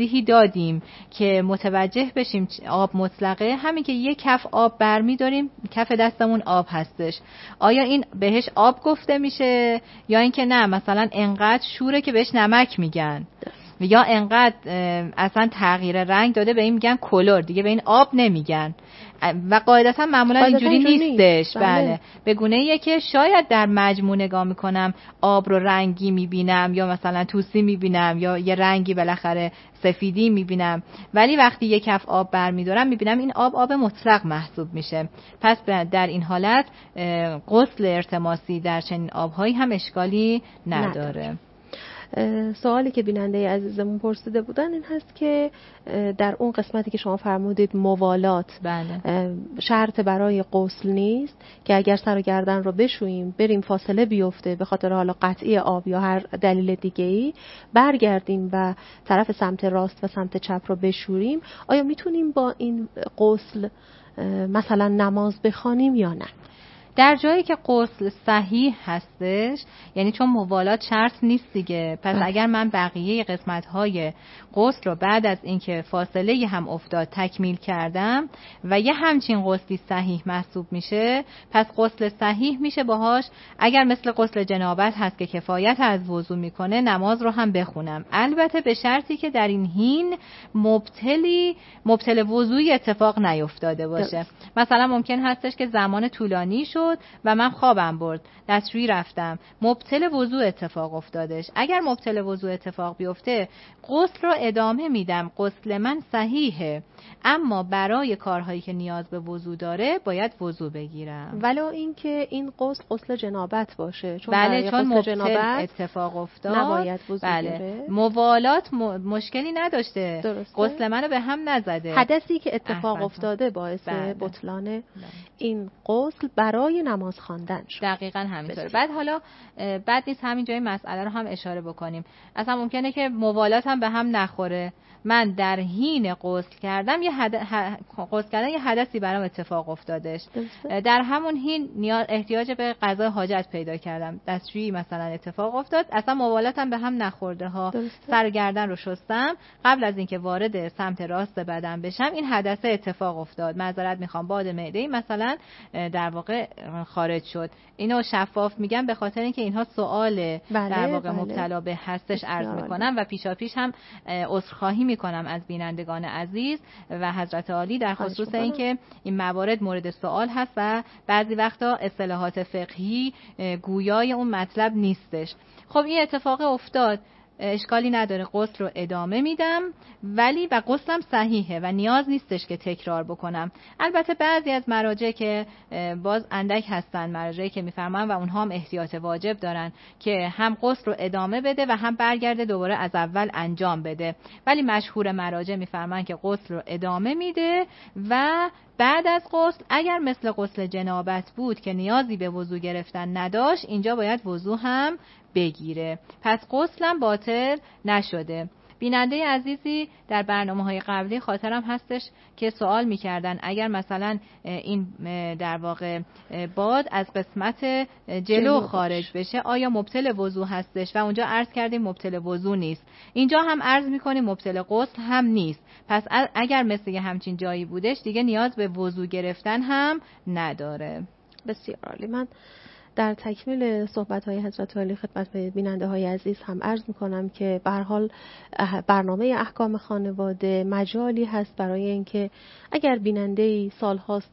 افتادیم که متوجه بشیم آب مطلقه، همین که یک کف آب برمی‌داریم کف دستمون آب هستش، آیا این بهش آب گفته میشه یا اینکه نه مثلا انقدر شوره که بهش نمک میگن یا انقدر اصلا تغییر رنگ داده به این میگن کلور، دیگه به این آب نمیگن و قاعدتا معمولا اینجوری نیستش. بله به گونه‌ایه که شاید در مجموع نگاه میکنم آب رو رنگی میبینم یا مثلا توسی میبینم یا یه رنگی بالاخره سفیدی میبینم، ولی وقتی یک کف آب برمیدارم میبینم این آب مطلق محسوب میشه. پس در این حالت غسل ارتماسی در چنین آبهایی هم اشکالی نداره. سوالی که بیننده عزیزمون پرسیده بودن این هست که در اون قسمتی که شما فرمودید موالات، بله. شرط برای غسل نیست که اگر سر و گردن رو بشوییم بریم فاصله بیفته به خاطر حالا قطعی آب یا هر دلیل دیگه‌ای برگردیم و طرف سمت راست و سمت چپ رو بشوریم، آیا میتونیم با این غسل مثلا نماز بخوانیم یا نه؟ در جایی که غسل صحیح هستش، یعنی چون موالات شرط نیست دیگه، پس اگر من بقیه قسمت‌های غسل رو بعد از اینکه فاصله هم افتاد تکمیل کردم و یه همچین غسلی صحیح محسوب میشه، پس غسل صحیح میشه باهاش اگر مثل غسل جنابت هست که کفایت از وضو میکنه نماز رو هم بخونم، البته به شرطی که در این حین مبتل وضوی اتفاق نیفتاده باشه. مثلا ممکن هستش که زمان طولانی شد و من خوابم برد، دستشویی رفتم، مبتل وضو اتفاق افتادش. اگر مبتل وضو اتفاق بیفته غسل رو ادامه میدم، غسل من صحیحه، اما برای کارهایی که نیاز به وضو داره باید وضو بگیرم، ولو اینکه این غسل جنابت باشه، چون بله چون مبتل جنابت اتفاق افتاد نباید وضو بله. گرفت. موالات مشکلی نداشته، درسته. غسل منو به هم نزده، حدثی که اتفاق افتاده باعث بطلان این غسل برای نماز خواندن شد. دقیقاً همینطوره. بعد حالا بعد نیست همین جای مسئله رو هم اشاره بکنیم، اصلا ممکنه که موالات هم به هم نخوره، من در حین غسل کردم یه حدثی برام اتفاق افتادش، در همون حین احتیاج به قضای حاجت پیدا کردم، دستشویی مثلا اتفاق افتاد، اصلا موالاتم به هم نخورده ها، سر گردن رو شستم قبل از اینکه وارد سمت راست بدن بشم این حدث اتفاق افتاد، معذرت میخوام باد معده‌ای مثلا در واقع خارج شد. اینو شفاف میگم به خاطر اینکه اینها سوال در واقع مبتلا به هستش عرض میکنم و پیشاپیش هم عذرخواهی میکنم از بینندگان عزیز و حضرت عالی در خصوص اینکه این موارد مورد سوال هست و بعضی وقتا اصطلاحات فقهی گویای اون مطلب نیستش. خب این اتفاق افتاد، اشکالی نداره، غسل رو ادامه میدم ولی و غسلم صحیحه و نیاز نیستش که تکرار بکنم. البته بعضی از مراجع که باز اندک هستن مراجعی که میفرمان و اونها هم احتیاط واجب دارن که هم غسل رو ادامه بده و هم برگرده دوباره از اول انجام بده، ولی مشهور مراجع میفرمان که غسل رو ادامه میده و بعد از غسل اگر مثل غسل جنابت بود که نیازی به وضو گرفتن نداشت اینجا باید وضو هم بگیره، پس غسلم باطل نشده. بیننده عزیزی در برنامه‌های قبلی خاطرم هستش که سوال می‌کردن اگر مثلا این در واقع باد از قسمت جلو خارج بشه آیا مبتل وضو هستش و اونجا عرض کردیم مبتل وضو نیست، اینجا هم عرض می‌کنیم مبتل غسل هم نیست، پس اگر مثل همچین جایی بودش دیگه نیاز به وضو گرفتن هم نداره. بسیار عالی. من در تکمیل صحبت‌های حضرت عالی خدمت بیننده‌های عزیز هم عرض می‌کنم که به هر حال برنامه احکام خانواده مجالی هست برای اینکه اگر بیننده‌ای سال‌هاست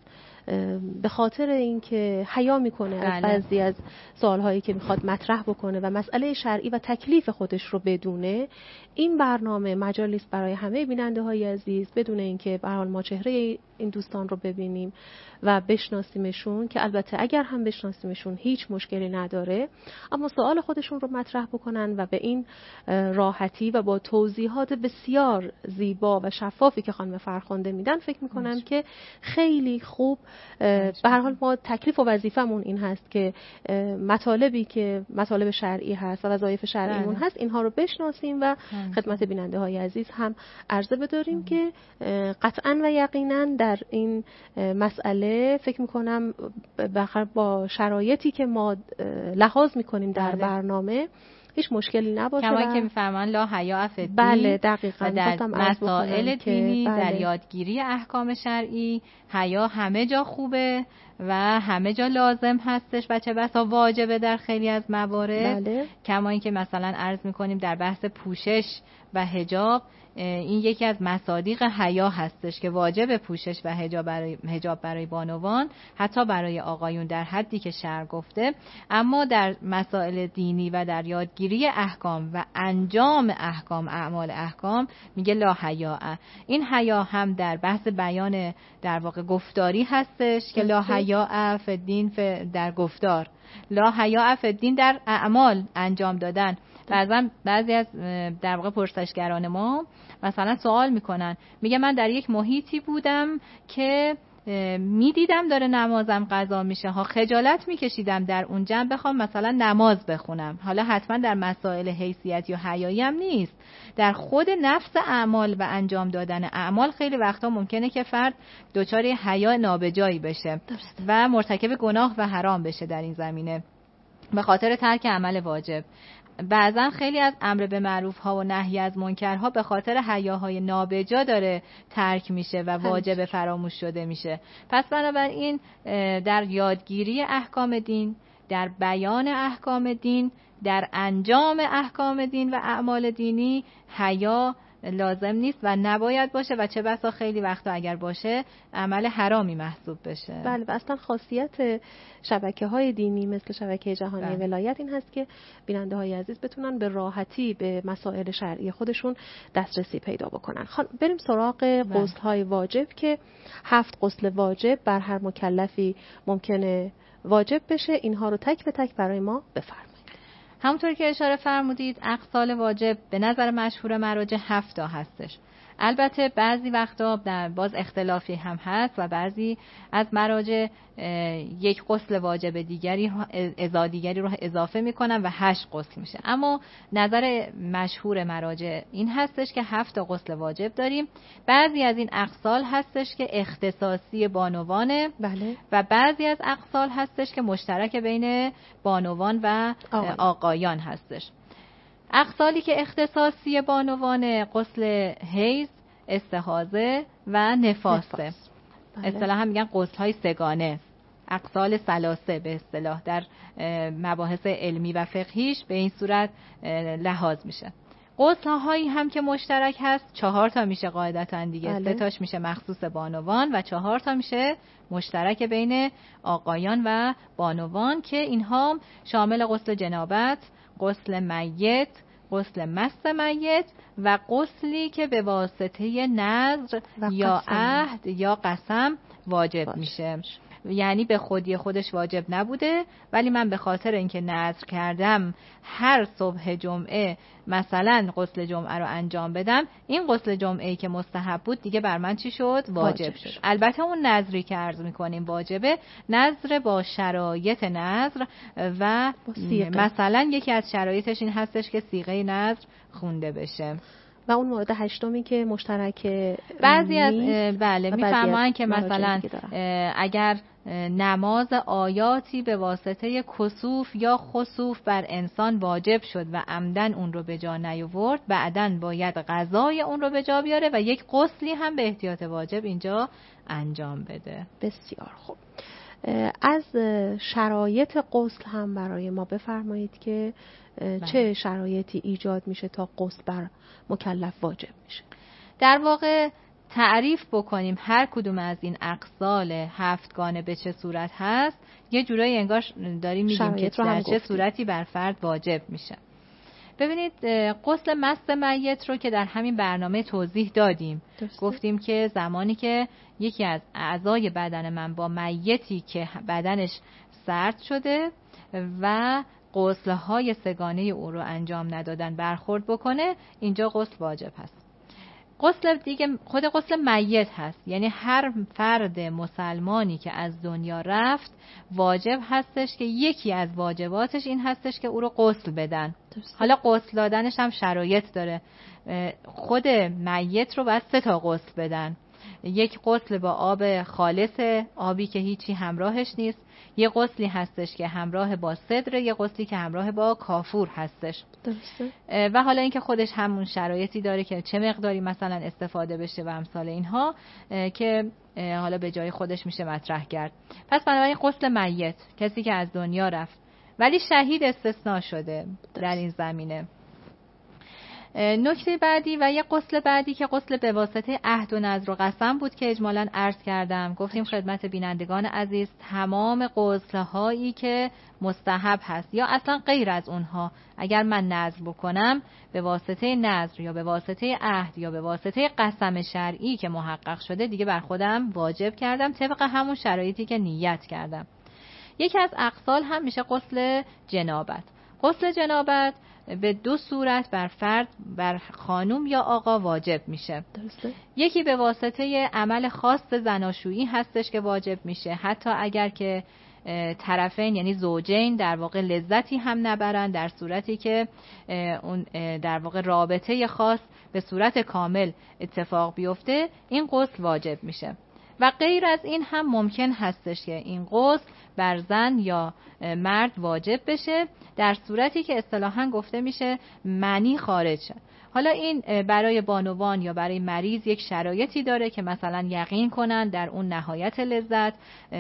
به خاطر اینکه حیا میکنه از بعضی از سوالهایی که میخواد مطرح بکنه و مسئله شرعی و تکلیف خودش رو بدونه، این برنامه مجالی است برای همه بیننده‌های عزیز بدون اینکه به هر حال ما چهره این دوستان رو ببینیم و بشناسیمشون، که البته اگر هم بشناسیمشون هیچ مشکلی نداره، اما سوال خودشون رو مطرح بکنن و به این راحتی و با توضیحات بسیار زیبا و شفافی که خانم فرخنده میدن فکر میکنم که خیلی خوب به هر حال ما تکلیف و وظیفمون این هست که مطالبی که مطالب شرعی هست و وظایف شرعیمون هست اینها رو بشناسیم و خدمت بیننده های عزیز هم عرضه بداریم که قطعا و یقینا در این مسئله فکر میکنم با شرایطی که ما لحاظ میکنیم در برنامه هیچ مشکلی نباشه. کما که میفرمان لا حیا فی الدین. بله دقیقاً. و در مسائل دینی در یادگیری احکام شرعی حیا همه جا خوبه و همه جا لازم هستش و چه بسا واجبه در خیلی از موارد. بله. کما اینکه مثلا عرض میکنیم در بحث پوشش و حجاب، این یکی از مصادیق حیا هستش که واجب پوشش و حجاب برای بانوان، حتی برای آقایون در حدی که شرع گفته. اما در مسائل دینی و در یادگیری احکام و انجام احکام، اعمال احکام، میگه لا حیا. این حیا هم در بحث بیان در واقع گفتاری هستش که لا حیا فی الدین در گفتار، لا حیا فی الدین در اعمال انجام دادن. بعضی از در واقع پرسشگران ما مثلا سوال میکنن، میگه من در یک محیطی بودم که میدیدم داره نمازم قضا میشه ها، خجالت میکشیدم در اون جمع بخوام مثلا نماز بخونم. حالا حتما در مسائل حیثیتی و حیایی هم نیست، در خود نفس اعمال و انجام دادن اعمال خیلی وقتا ممکنه که فرد دچار حیا نابجایی بشه و مرتکب گناه و حرام بشه در این زمینه به خاطر ترک عمل واجب. بعضا خیلی از امر به معروف ها و نهی از منکرها به خاطر حیاهای نابجا داره ترک میشه و واجب فراموش شده میشه. پس بنابراین در یادگیری احکام دین، در بیان احکام دین، در انجام احکام دین و اعمال دینی حیا لازم نیست و نباید باشه و چه بسا خیلی وقتا اگر باشه عمل حرامی محسوب بشه. بله و اصلا خاصیت شبکه‌های دینی مثل شبکه جهانی ولایت این هست که بیننده‌های عزیز بتونن به راحتی به مسائل شرعی خودشون دسترسی پیدا بکنن. بریم سراغ غسل‌های واجب که 7 غسل واجب بر هر مکلفی ممکنه واجب بشه. اینها رو تک به تک برای ما بفرمایید. همونطور که اشاره فرمودید اغسال واجب به نظر مشهور مراجع 7 تا هستش. البته بعضی وقتا باز اختلافی هم هست و بعضی از مراجع یک غسل واجب دیگری رو اضافه میکنن و 8 غسل میشه. اما نظر مشهور مراجع این هستش که 7 غسل واجب داریم. بعضی از این اغسال هستش که اختصاصی بانوانه. بله. و بعضی از اغسال هستش که مشترک بین بانوان و آقایان هستش. اغسالی که اختصاصی بانوان غسل حیض، استحاضه و نفاسه. اصطلاحا میگن غسل‌های سگانه، اغسال ثلاثه به اصطلاح در مباحث علمی و فقهیش به این صورت لحاظ میشه. غسل‌هایی هم که مشترک هست 4 تا میشه قاعدتاً دیگه. 3 تاش میشه مخصوص بانوان و 4 تا میشه مشترک بین آقایان و بانوان که اینها شامل غسل جنابت، غسل میت، غسل مس میت و غسلی که به واسطه نذر یا عهد یا قسم واجب میشه. یعنی به خودی خودش واجب نبوده ولی من به خاطر اینکه نذر کردم هر صبح جمعه مثلا غسل جمعه رو انجام بدم، این غسل جمعه‌ای که مستحب بود دیگه بر من چی شد؟ واجب شد. البته اون نذری که عرض میکنیم واجبه، نذر با شرایط نذر و مثلا یکی از شرایطش این هستش که صیغه نذر خونده بشه. و اون مورد 8می که مشترک بعضی از بله میفرمایند که مثلا اگر نماز آیاتی به واسطه کسوف یا خسوف بر انسان واجب شد و عمدن اون رو به جا نیاورد، بعداً باید قضای اون رو به جا بیاره و یک غسلی هم به احتیاط واجب اینجا انجام بده. بسیار خوب. از شرایط غسل هم برای ما بفرمایید که چه شرایطی ایجاد میشه تا غسل بر مکلف واجب میشه. در واقع تعریف بکنیم هر کدوم از این اغسال 7 گانه به چه صورت هست، یه جورایی انگار داریم میگیم که در چه صورتی بر فرد واجب میشه. ببینید غسل مس میت رو که در همین برنامه توضیح دادیم. گفتیم که زمانی که یکی از اعضای بدن من با میتی که بدنش سرد شده و غسل‌های سگانه او رو انجام ندادن برخورد بکنه، اینجا غسل واجب هست. غسل دیگه خود غسل میت هست، یعنی هر فرد مسلمانی که از دنیا رفت واجب هستش که یکی از واجباتش این هستش که او رو غسل بدن. حالا غسل دادنش هم شرایط داره. خود میت رو باید 3 تا غسل بدن. یک غسل با آب خالص، آبی که هیچی همراهش نیست. یه غسلی هستش که همراه با سدر، یه غسلی که همراه با کافور هستش. درسته. و حالا اینکه خودش همون شرایطی داره که چه مقداری مثلا استفاده بشه و امثال اینها که حالا به جای خودش میشه مطرح کرد. پس بنابراین غسل میت، کسی که از دنیا رفت ولی شهید استثناء شده در این زمینه. نکته بعدی و یه غسل بعدی که غسل به واسطه عهد و نذر و قسم بود که اجمالاً عرض کردم. گفتیم خدمت بینندگان عزیز تمام غسل‌هایی که مستحب هست یا اصلا غیر از اونها، اگر من نذر بکنم به واسطه نذر یا به واسطه عهد یا به واسطه قسم شرعی که محقق شده، دیگه بر خودم واجب کردم طبق همون شرایطی که نیت کردم. یکی از اقسال هم میشه غسل جنابت. غسل جنابت به دو صورت بر فرد، بر خانوم یا آقا واجب میشه. درسته. یکی به واسطه عمل خاص زناشویی هستش که واجب میشه، حتی اگر که طرفین یعنی زوجین در واقع لذتی هم نبرن، در صورتی که اون در واقع رابطه خاص به صورت کامل اتفاق بیفته این غسل واجب میشه. و غیر از این هم ممکن هستش که این غسل بر زن یا مرد واجب بشه در صورتی که اصطلاحاً گفته میشه منی خارج شد. حالا این برای بانوان یا برای مریض یک شرایطی داره که مثلا یقین کنن در اون نهایت لذت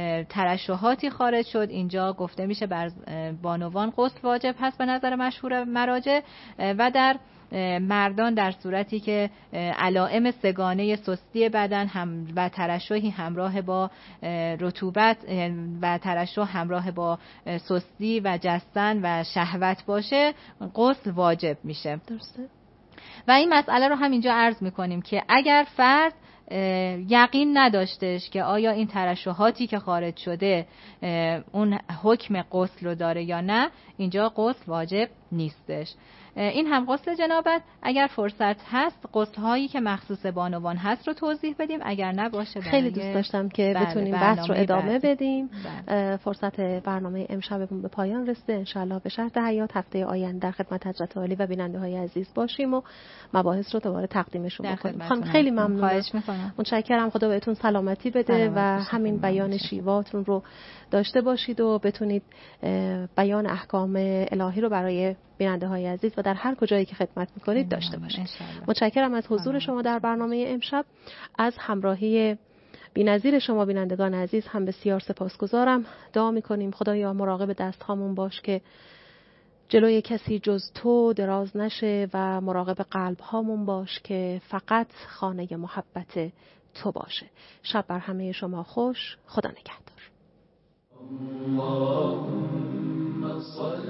ترشحاتی خارج شد، اینجا گفته میشه بر بانوان غسل واجب هست به نظر مشهور مراجع. و در مردان در صورتی که علائم سگانه سستی بدن هم و ترشحی همراه با رطوبت و ترشح همراه با سستی و جستن و شهوت باشه غسل واجب میشه. درسته. و این مسئله رو هم اینجا عرض میکنیم که اگر فرد یقین نداشتش که آیا این ترشحاتی که خارج شده اون حکم غسل رو داره یا نه، اینجا غسل واجب نیستش. این هم غسل جنابت. اگر فرصت هست غسل هایی که مخصوص بانوان هست رو توضیح بدیم، اگر نباشه خیلی دوست داشتم که بتونیم بحث رو ادامه بدیم. فرصت برنامه امشبمون به پایان رسیده. انشالله به شرط حیات هفته آینده در خدمت حضرت عالی و بیننده های عزیز باشیم و مباحث رو دوباره تقدیمشون بکنیم. خانم خیلی ممنونم. خواهش میکنم. متشکرم. خدا بهتون سلامتی بده و همین بیان شیواتون رو داشته باشید و بتونید بیان احکام الهی رو برای بیننده های عزیز و در هر کجایی که خدمت میکنید داشته باشید. متشکرم از حضور شما در برنامه امشب. از همراهی بی‌نظیر شما بینندگان عزیز هم بسیار سپاسگزارم. دعا میکنیم خدایا مراقب دست هامون باش که جلوی کسی جز تو دراز نشه و مراقب قلب هامون باش که فقط خانه محبت تو باشه. شب بر همه شما خوش. خدا نگهدار.